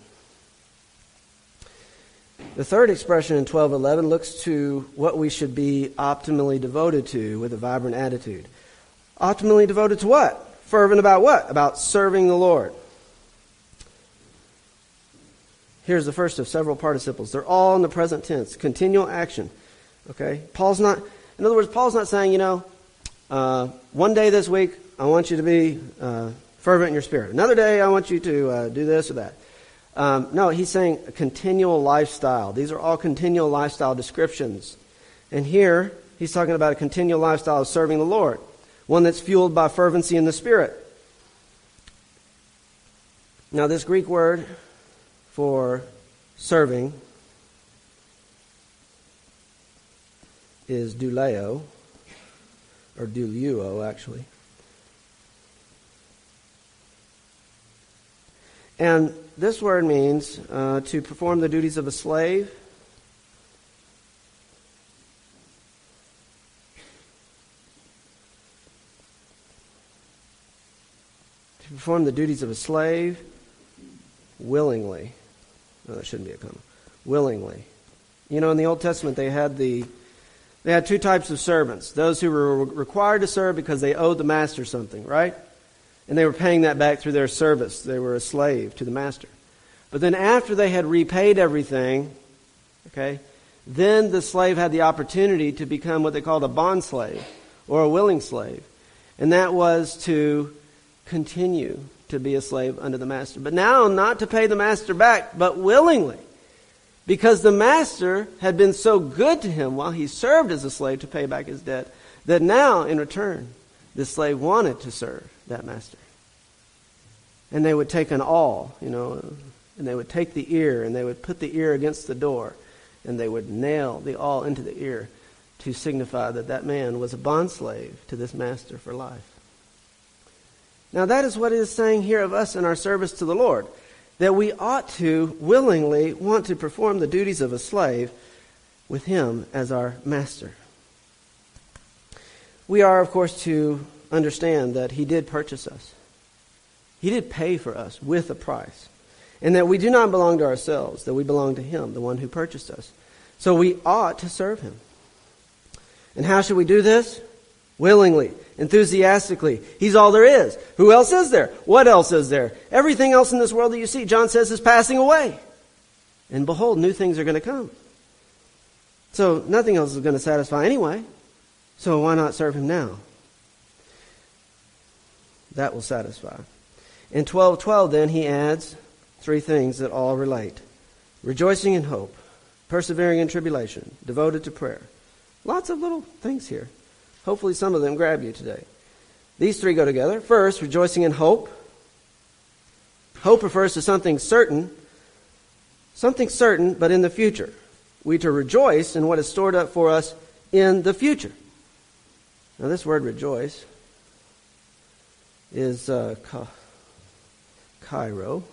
The third expression in twelve eleven looks to what we should be optimally devoted to with a vibrant attitude. Optimally devoted to what? Fervent about what? About serving the Lord. Here's the first of several participles. They're all in the present tense. Continual action. Okay? Paul's not, in other words, Paul's not saying, you know, uh, one day this week, I want you to be uh, fervent in your spirit. Another day, I want you to uh, do this or that. Um, no, he's saying a continual lifestyle. These are all continual lifestyle descriptions. And here, he's talking about a continual lifestyle of serving the Lord. One that's fueled by fervency in the Spirit. Now, this Greek word for serving is douleo, or douleuo, actually. And this word means uh, to perform the duties of a slave, to perform the duties of a slave willingly. No, that shouldn't be a comma. Willingly. You know, in the Old Testament, they had the they had two types of servants: those who were required to serve because they owed the master something, right? And they were paying that back through their service. They were a slave to the master. But then after they had repaid everything, okay, then the slave had the opportunity to become what they called a bond slave or a willing slave. And that was to continue to be a slave under the master. But now not to pay the master back, but willingly. Because the master had been so good to him while he served as a slave to pay back his debt, that now in return, the slave wanted to serve that master. And they would take an awl, you know, and they would take the ear and they would put the ear against the door and they would nail the awl into the ear to signify that that man was a bondslave to this master for life. Now that is what it is saying here of us in our service to the Lord, that we ought to willingly want to perform the duties of a slave with him as our master. We are, of course, to understand that he did purchase us. He did pay for us with a price. And that we do not belong to ourselves, that we belong to him, the one who purchased us. So we ought to serve him. And how should we do this? Willingly, enthusiastically. He's all there is. Who else is there? What else is there? Everything else in this world that you see, John says, is passing away. And behold, new things are going to come. So nothing else is going to satisfy anyway. So why not serve him now? That will satisfy. In twelve twelve, then, he adds three things that all relate. Rejoicing in hope, persevering in tribulation, devoted to prayer. Lots of little things here. Hopefully some of them grab you today. These three go together. First, rejoicing in hope. Hope refers to something certain, something certain, but in the future. We to rejoice in what is stored up for us in the future. Now this word rejoice is uh, ka- kairo.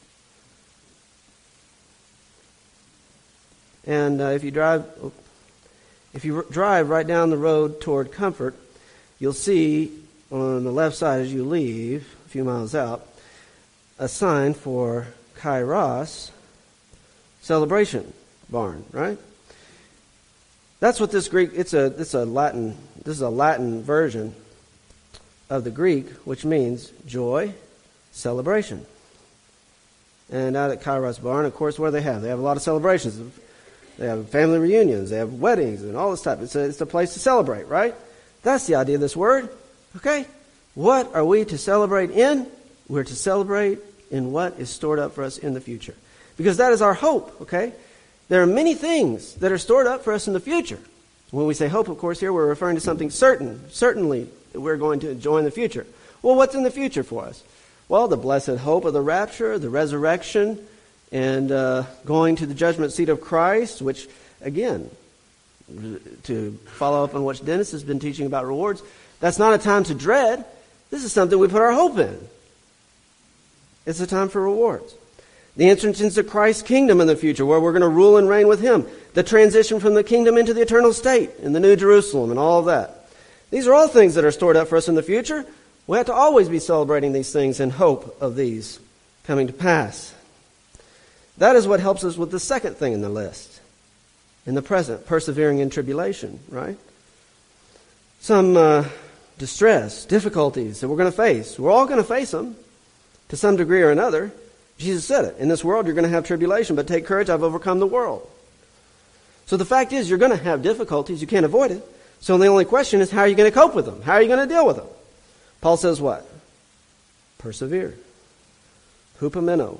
And uh, if you drive, if you r- drive right down the road toward Comfort, you'll see on the left side as you leave, a few miles out, a sign for Kairos Celebration Barn, right? That's what this Greek, it's a, it's a Latin, this is a Latin version of the Greek, which means joy, celebration. And out at Kairos Barn, of course, what do they have? They have a lot of celebrations. They have family reunions, they have weddings, and all this type. It's a, it's a place to celebrate, right? That's the idea of this word. Okay? What are we to celebrate in? We're to celebrate in what is stored up for us in the future. Because that is our hope, okay? There are many things that are stored up for us in the future. When we say hope, of course, here we're referring to something certain, certainly that we're going to enjoy in the future. Well, what's in the future for us? Well, the blessed hope of the rapture, the resurrection, and uh, going to the judgment seat of Christ, which, again, to follow up on what Dennis has been teaching about rewards, that's not a time to dread. This is something we put our hope in. It's a time for rewards. The entrance into Christ's kingdom in the future, where we're going to rule and reign with Him. The transition from the kingdom into the eternal state in the New Jerusalem and all of that. These are all things that are stored up for us in the future. We have to always be celebrating these things in hope of these coming to pass. That is what helps us with the second thing in the list. In the present, persevering in tribulation, right? Some uh, distress, difficulties that we're going to face. We're all going to face them to some degree or another. Jesus said it. In this world, you're going to have tribulation, but take courage, I've overcome the world. So the fact is, you're going to have difficulties. You can't avoid it. So the only question is, how are you going to cope with them? How are you going to deal with them? Paul says what? Persevere. Hupomeno.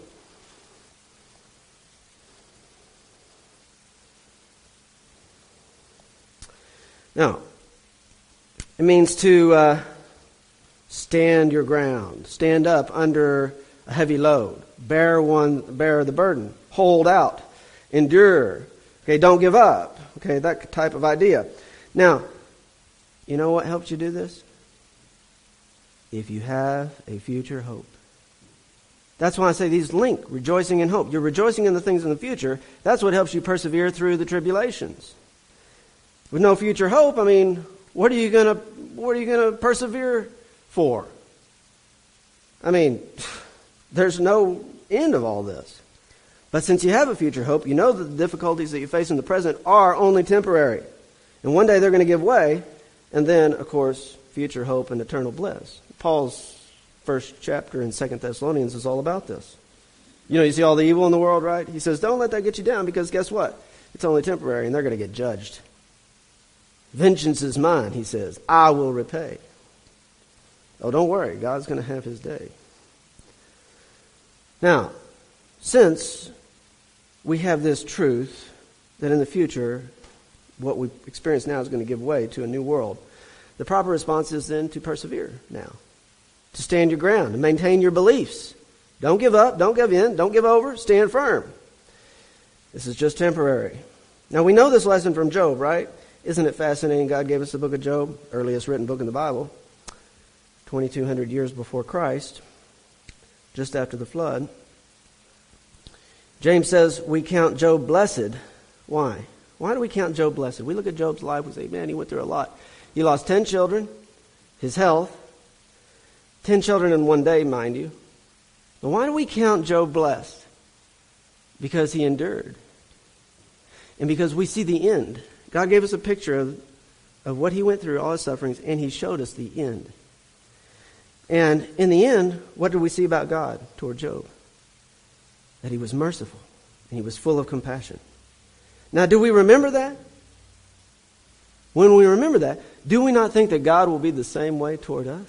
Now, it means to uh, stand your ground, stand up under a heavy load, bear one, bear the burden, hold out, endure. Okay, don't give up. Okay, that type of idea. Now, you know what helps you do this? If you have a future hope. That's why I say these link, rejoicing in hope. You're rejoicing in the things in the future. That's what helps you persevere through the tribulations. With no future hope, I mean, what are you gonna what are you gonna persevere for? I mean, there's no end of all this. But since you have a future hope, you know that the difficulties that you face in the present are only temporary. And one day they're going to give way. And then, of course, future hope and eternal bliss. Paul's first chapter in Second Thessalonians is all about this. You know, you see all the evil in the world, right? He says, don't let that get you down, because guess what? It's only temporary, and they're going to get judged. Vengeance is mine, he says. I will repay. Oh, don't worry. God's going to have His day. Now, since we have this truth that in the future, what we experience now is going to give way to a new world, the proper response is then to persevere now. To stand your ground, to maintain your beliefs. Don't give up, don't give in, don't give over, stand firm. This is just temporary. Now we know this lesson from Job, right? Isn't it fascinating? God gave us the book of Job, earliest written book in the Bible, twenty-two hundred years before Christ, just after the flood. James says we count Job blessed. Why? Why do we count Job blessed? We look at Job's life, we say, man, he went through a lot. He lost ten children, his health, ten children in one day, mind you. But why do we count Job blessed? Because he endured. And because we see the end. God gave us a picture of, of what he went through, all his sufferings, and he showed us the end. And in the end, what do we see about God toward Job? That he was merciful and he was full of compassion. Now, do we remember that? When we remember that, do we not think that God will be the same way toward us?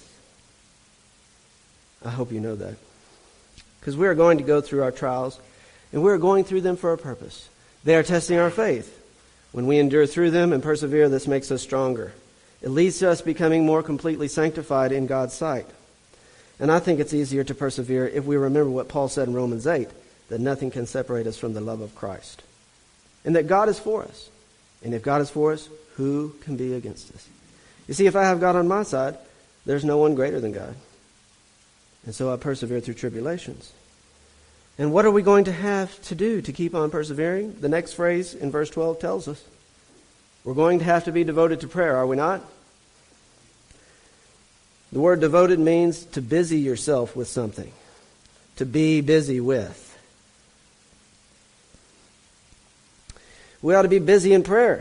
I hope you know that. Because we are going to go through our trials, and we are going through them for a purpose. They are testing our faith. When we endure through them and persevere, this makes us stronger. It leads to us becoming more completely sanctified in God's sight. And I think it's easier to persevere if we remember what Paul said in Romans eight, that nothing can separate us from the love of Christ. And that God is for us. And if God is for us, who can be against us? You see, if I have God on my side, there's no one greater than God. And so I persevere through tribulations. And what are we going to have to do to keep on persevering? The next phrase in verse twelve tells us. We're going to have to be devoted to prayer, are we not? The word devoted means to busy yourself with something. To be busy with. We ought to be busy in prayer.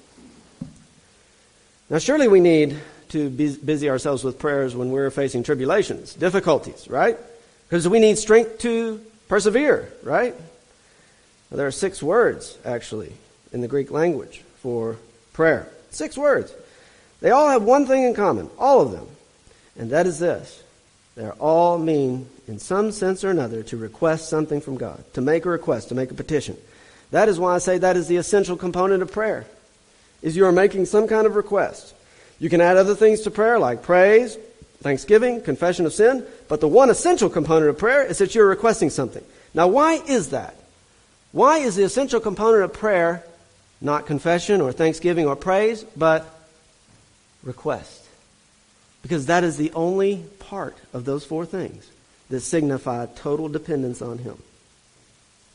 Now, surely we need to be busy ourselves with prayers when we're facing tribulations, difficulties, right? Because we need strength to persevere, right? Well, there are six words, actually, in the Greek language for prayer. Six words. They all have one thing in common, all of them. And that is this. They all mean, in some sense or another, to request something from God, to make a request, to make a petition. That is why I say that is the essential component of prayer, is you are making some kind of request. You can add other things to prayer like praise, thanksgiving, confession of sin, but the one essential component of prayer is that you're requesting something. Now, why is that? Why is the essential component of prayer not confession or thanksgiving or praise, but request? Because that is the only part of those four things that signify total dependence on Him.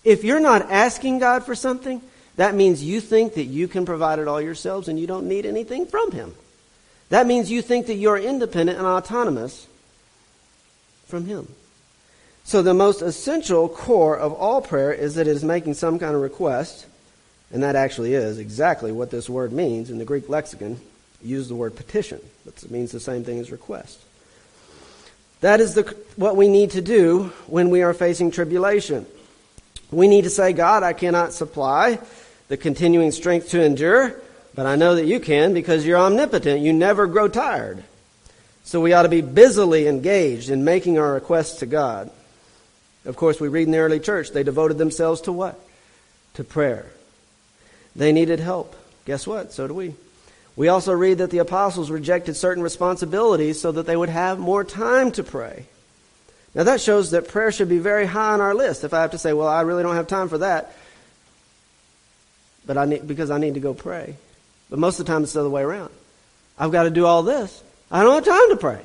If you're not asking God for something, that means you think that you can provide it all yourselves and you don't need anything from Him. That means you think that you're independent and autonomous from Him. So the most essential core of all prayer is that it is making some kind of request, and that actually is exactly what this word means. In the Greek lexicon, use the word petition. That means the same thing as request. That is the, what we need to do when we are facing tribulation. We need to say, God, I cannot supply the continuing strength to endure, but I know that you can because you're omnipotent. You never grow tired. So we ought to be busily engaged in making our requests to God. Of course, we read in the early church, they devoted themselves to what? To prayer. They needed help. Guess what? So do we. We also read that the apostles rejected certain responsibilities so that they would have more time to pray. Now that shows that prayer should be very high on our list. If I have to say, well, I really don't have time for that, but I need, because I need to go pray. But most of the time it's the other way around. I've got to do all this. I don't have time to pray.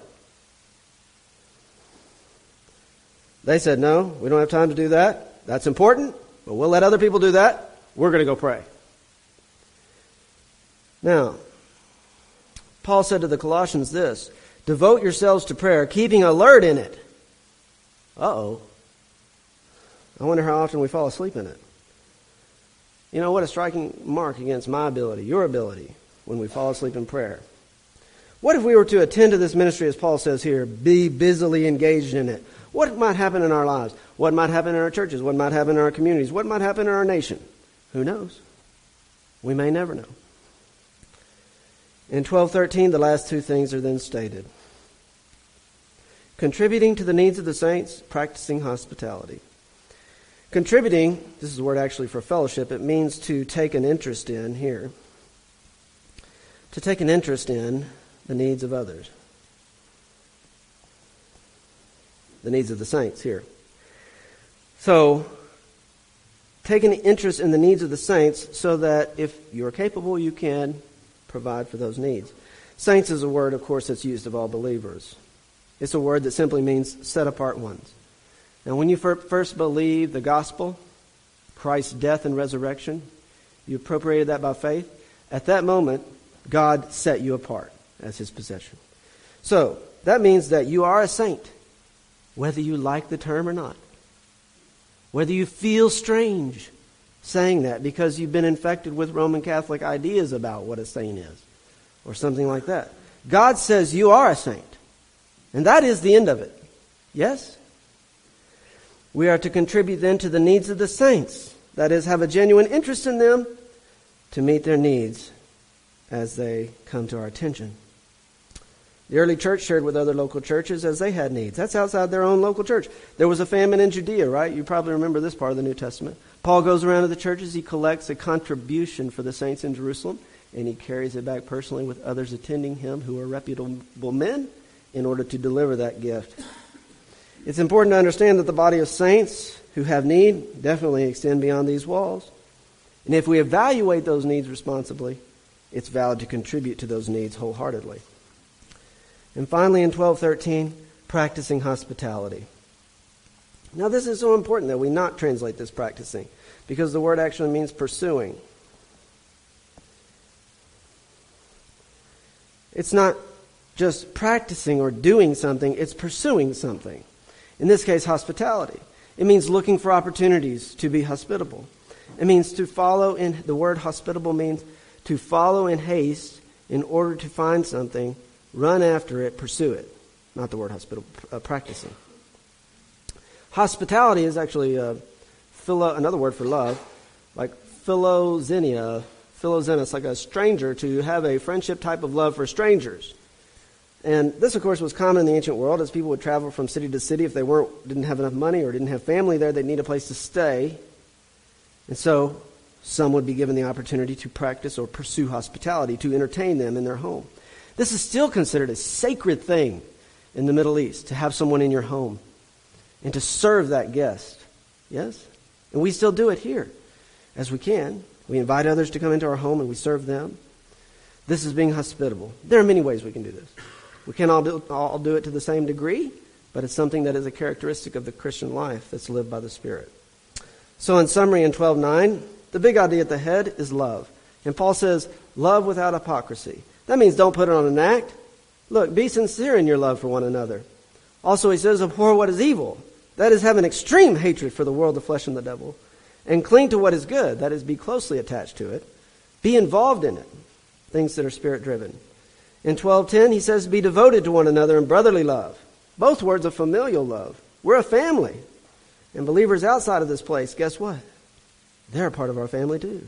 They said, no, we don't have time to do that. That's important, but we'll let other people do that. We're going to go pray. Now, Paul said to the Colossians this, devote yourselves to prayer, keeping alert in it. Uh-oh. I wonder how often we fall asleep in it. You know, what a striking mark against my ability, your ability, when we fall asleep in prayer. What if we were to attend to this ministry, as Paul says here, be busily engaged in it? What might happen in our lives? What might happen in our churches? What might happen in our communities? What might happen in our nation? Who knows? We may never know. In twelve thirteen, the last two things are then stated. Contributing to the needs of the saints, practicing hospitality. Contributing, this is the word actually for fellowship, it means to take an interest in here. To take an interest in the needs of others. The needs of the saints here. So, take an interest in the needs of the saints so that if you're capable, you can provide for those needs. Saints is a word, of course, that's used of all believers. It's a word that simply means set apart ones. Now, when you first believe the gospel, Christ's death and resurrection, you appropriated that by faith. At that moment, God set you apart as His possession. So, that means that you are a saint, whether you like the term or not. Whether you feel strange saying that because you've been infected with Roman Catholic ideas about what a saint is, or something like that. God says you are a saint. And that is the end of it. Yes? We are to contribute then to the needs of the saints. That is, have a genuine interest in them to meet their needs as they come to our attention. The early church shared with other local churches as they had needs. That's outside their own local church. There was a famine in Judea, right? You probably remember this part of the New Testament. Paul goes around to the churches. He collects a contribution for the saints in Jerusalem, and he carries it back personally with others attending him who are reputable men in order to deliver that gift. It's important to understand that the body of saints who have need definitely extend beyond these walls. And if we evaluate those needs responsibly, it's valid to contribute to those needs wholeheartedly. And finally, in twelve thirteen, practicing hospitality. Now, this is so important that we not translate this practicing, because the word actually means pursuing. It's not just practicing or doing something, it's pursuing something. In this case, hospitality. It means looking for opportunities to be hospitable. It means to follow in, the word hospitable means to follow in haste in order to find something, run after it, pursue it. Not the word hospitable, uh, practicing. Hospitality is actually uh, philo, another word for love, like philoxenia. Philoxenia, it's like a stranger, to have a friendship type of love for strangers. And this, of course, was common in the ancient world as people would travel from city to city. If they weren't, didn't have enough money or didn't have family there, they'd need a place to stay. And so some would be given the opportunity to practice or pursue hospitality, to entertain them in their home. This is still considered a sacred thing in the Middle East, to have someone in your home and to serve that guest. Yes? And we still do it here as we can. We invite others to come into our home and we serve them. This is being hospitable. There are many ways we can do this. We can't all do, all do it to the same degree, but it's something that is a characteristic of the Christian life that's lived by the Spirit. So in summary, in twelve nine, the big idea at the head is love. And Paul says, love without hypocrisy. That means don't put it on an act. Look, be sincere in your love for one another. Also, he says, abhor what is evil. That is, have an extreme hatred for the world, the flesh, and the devil. And cling to what is good. That is, be closely attached to it. Be involved in it. Things that are spirit-driven. In twelve ten, he says, be devoted to one another in brotherly love. Both words of familial love. We're a family. And believers outside of this place, guess what? They're a part of our family too.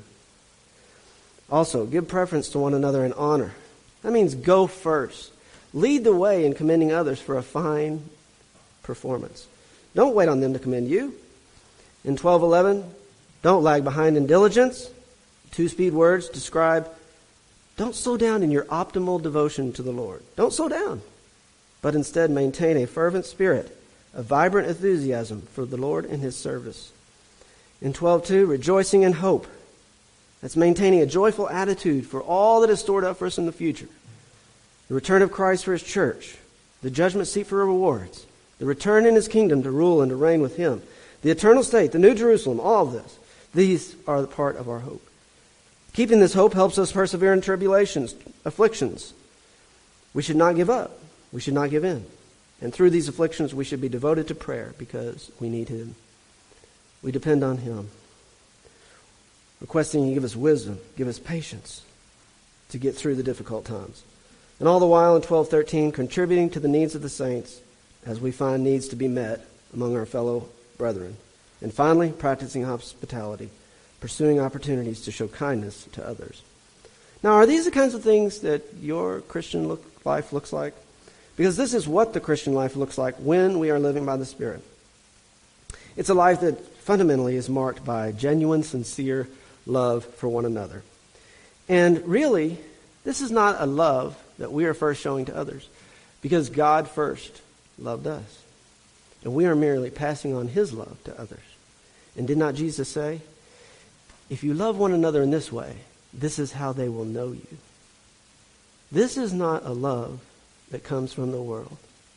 Also, give preference to one another in honor. That means go first. Lead the way in commending others for a fine performance. Don't wait on them to commend you. In twelve eleven, don't lag behind in diligence. Two-speed words describe, don't slow down in your optimal devotion to the Lord. Don't slow down, but instead maintain a fervent spirit, a vibrant enthusiasm for the Lord and His service. In twelve two, rejoicing in hope. That's maintaining a joyful attitude for all that is stored up for us in the future. The return of Christ for His church, the judgment seat for rewards, the return in His kingdom to rule and to reign with Him, the eternal state, the New Jerusalem, all of this. These are the part of our hope. Keeping this hope helps us persevere in tribulations, afflictions. We should not give up. We should not give in. And through these afflictions, we should be devoted to prayer because we need Him. We depend on Him. Requesting He give us wisdom, give us patience to get through the difficult times. And all the while in twelve thirteen, contributing to the needs of the saints as we find needs to be met among our fellow brethren. And finally, practicing hospitality, pursuing opportunities to show kindness to others. Now, are these the kinds of things that your Christian look, life looks like? Because this is what the Christian life looks like when we are living by the Spirit. It's a life that fundamentally is marked by genuine, sincere love for one another. And really, this is not a love that we are first showing to others, because God first loved us. And we are merely passing on His love to others. And did not Jesus say, if you love one another in this way, this is how they will know you. This is not a love that comes from the world.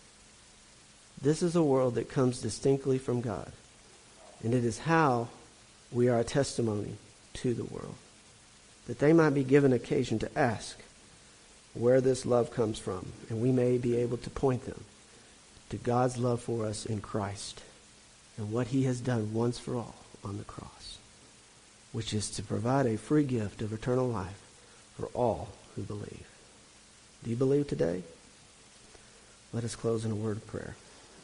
This is a world that comes distinctly from God. And it is how we are a testimony to the world, that they might be given occasion to ask where this love comes from, and we may be able to point them to God's love for us in Christ and what He has done once for all on the cross, which is to provide a free gift of eternal life for all who believe. Do you believe today? Let us close in a word of prayer.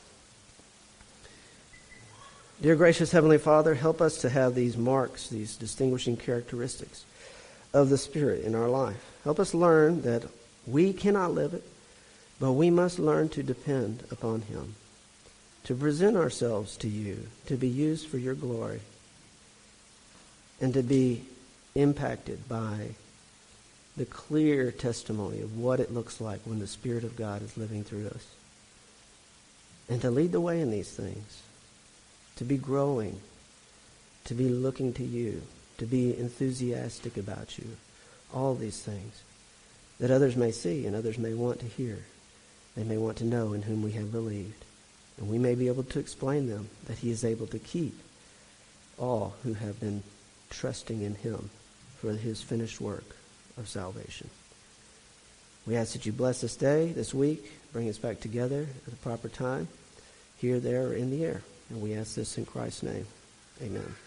Dear gracious Heavenly Father, help us to have these marks, these distinguishing characteristics of the Spirit in our life. Help us learn that we cannot live it, but we must learn to depend upon Him, to present ourselves to You, to be used for Your glory, and to be impacted by the clear testimony of what it looks like when the Spirit of God is living through us. And to lead the way in these things, to be growing, to be looking to You, to be enthusiastic about You, all these things that others may see and others may want to hear. They may want to know in whom we have believed. And we may be able to explain them that He is able to keep all who have been trusting in Him for His finished work of salvation. We ask that You bless this day, this week, bring us back together at the proper time, here, there, or in the air. And we ask this in Christ's name. Amen.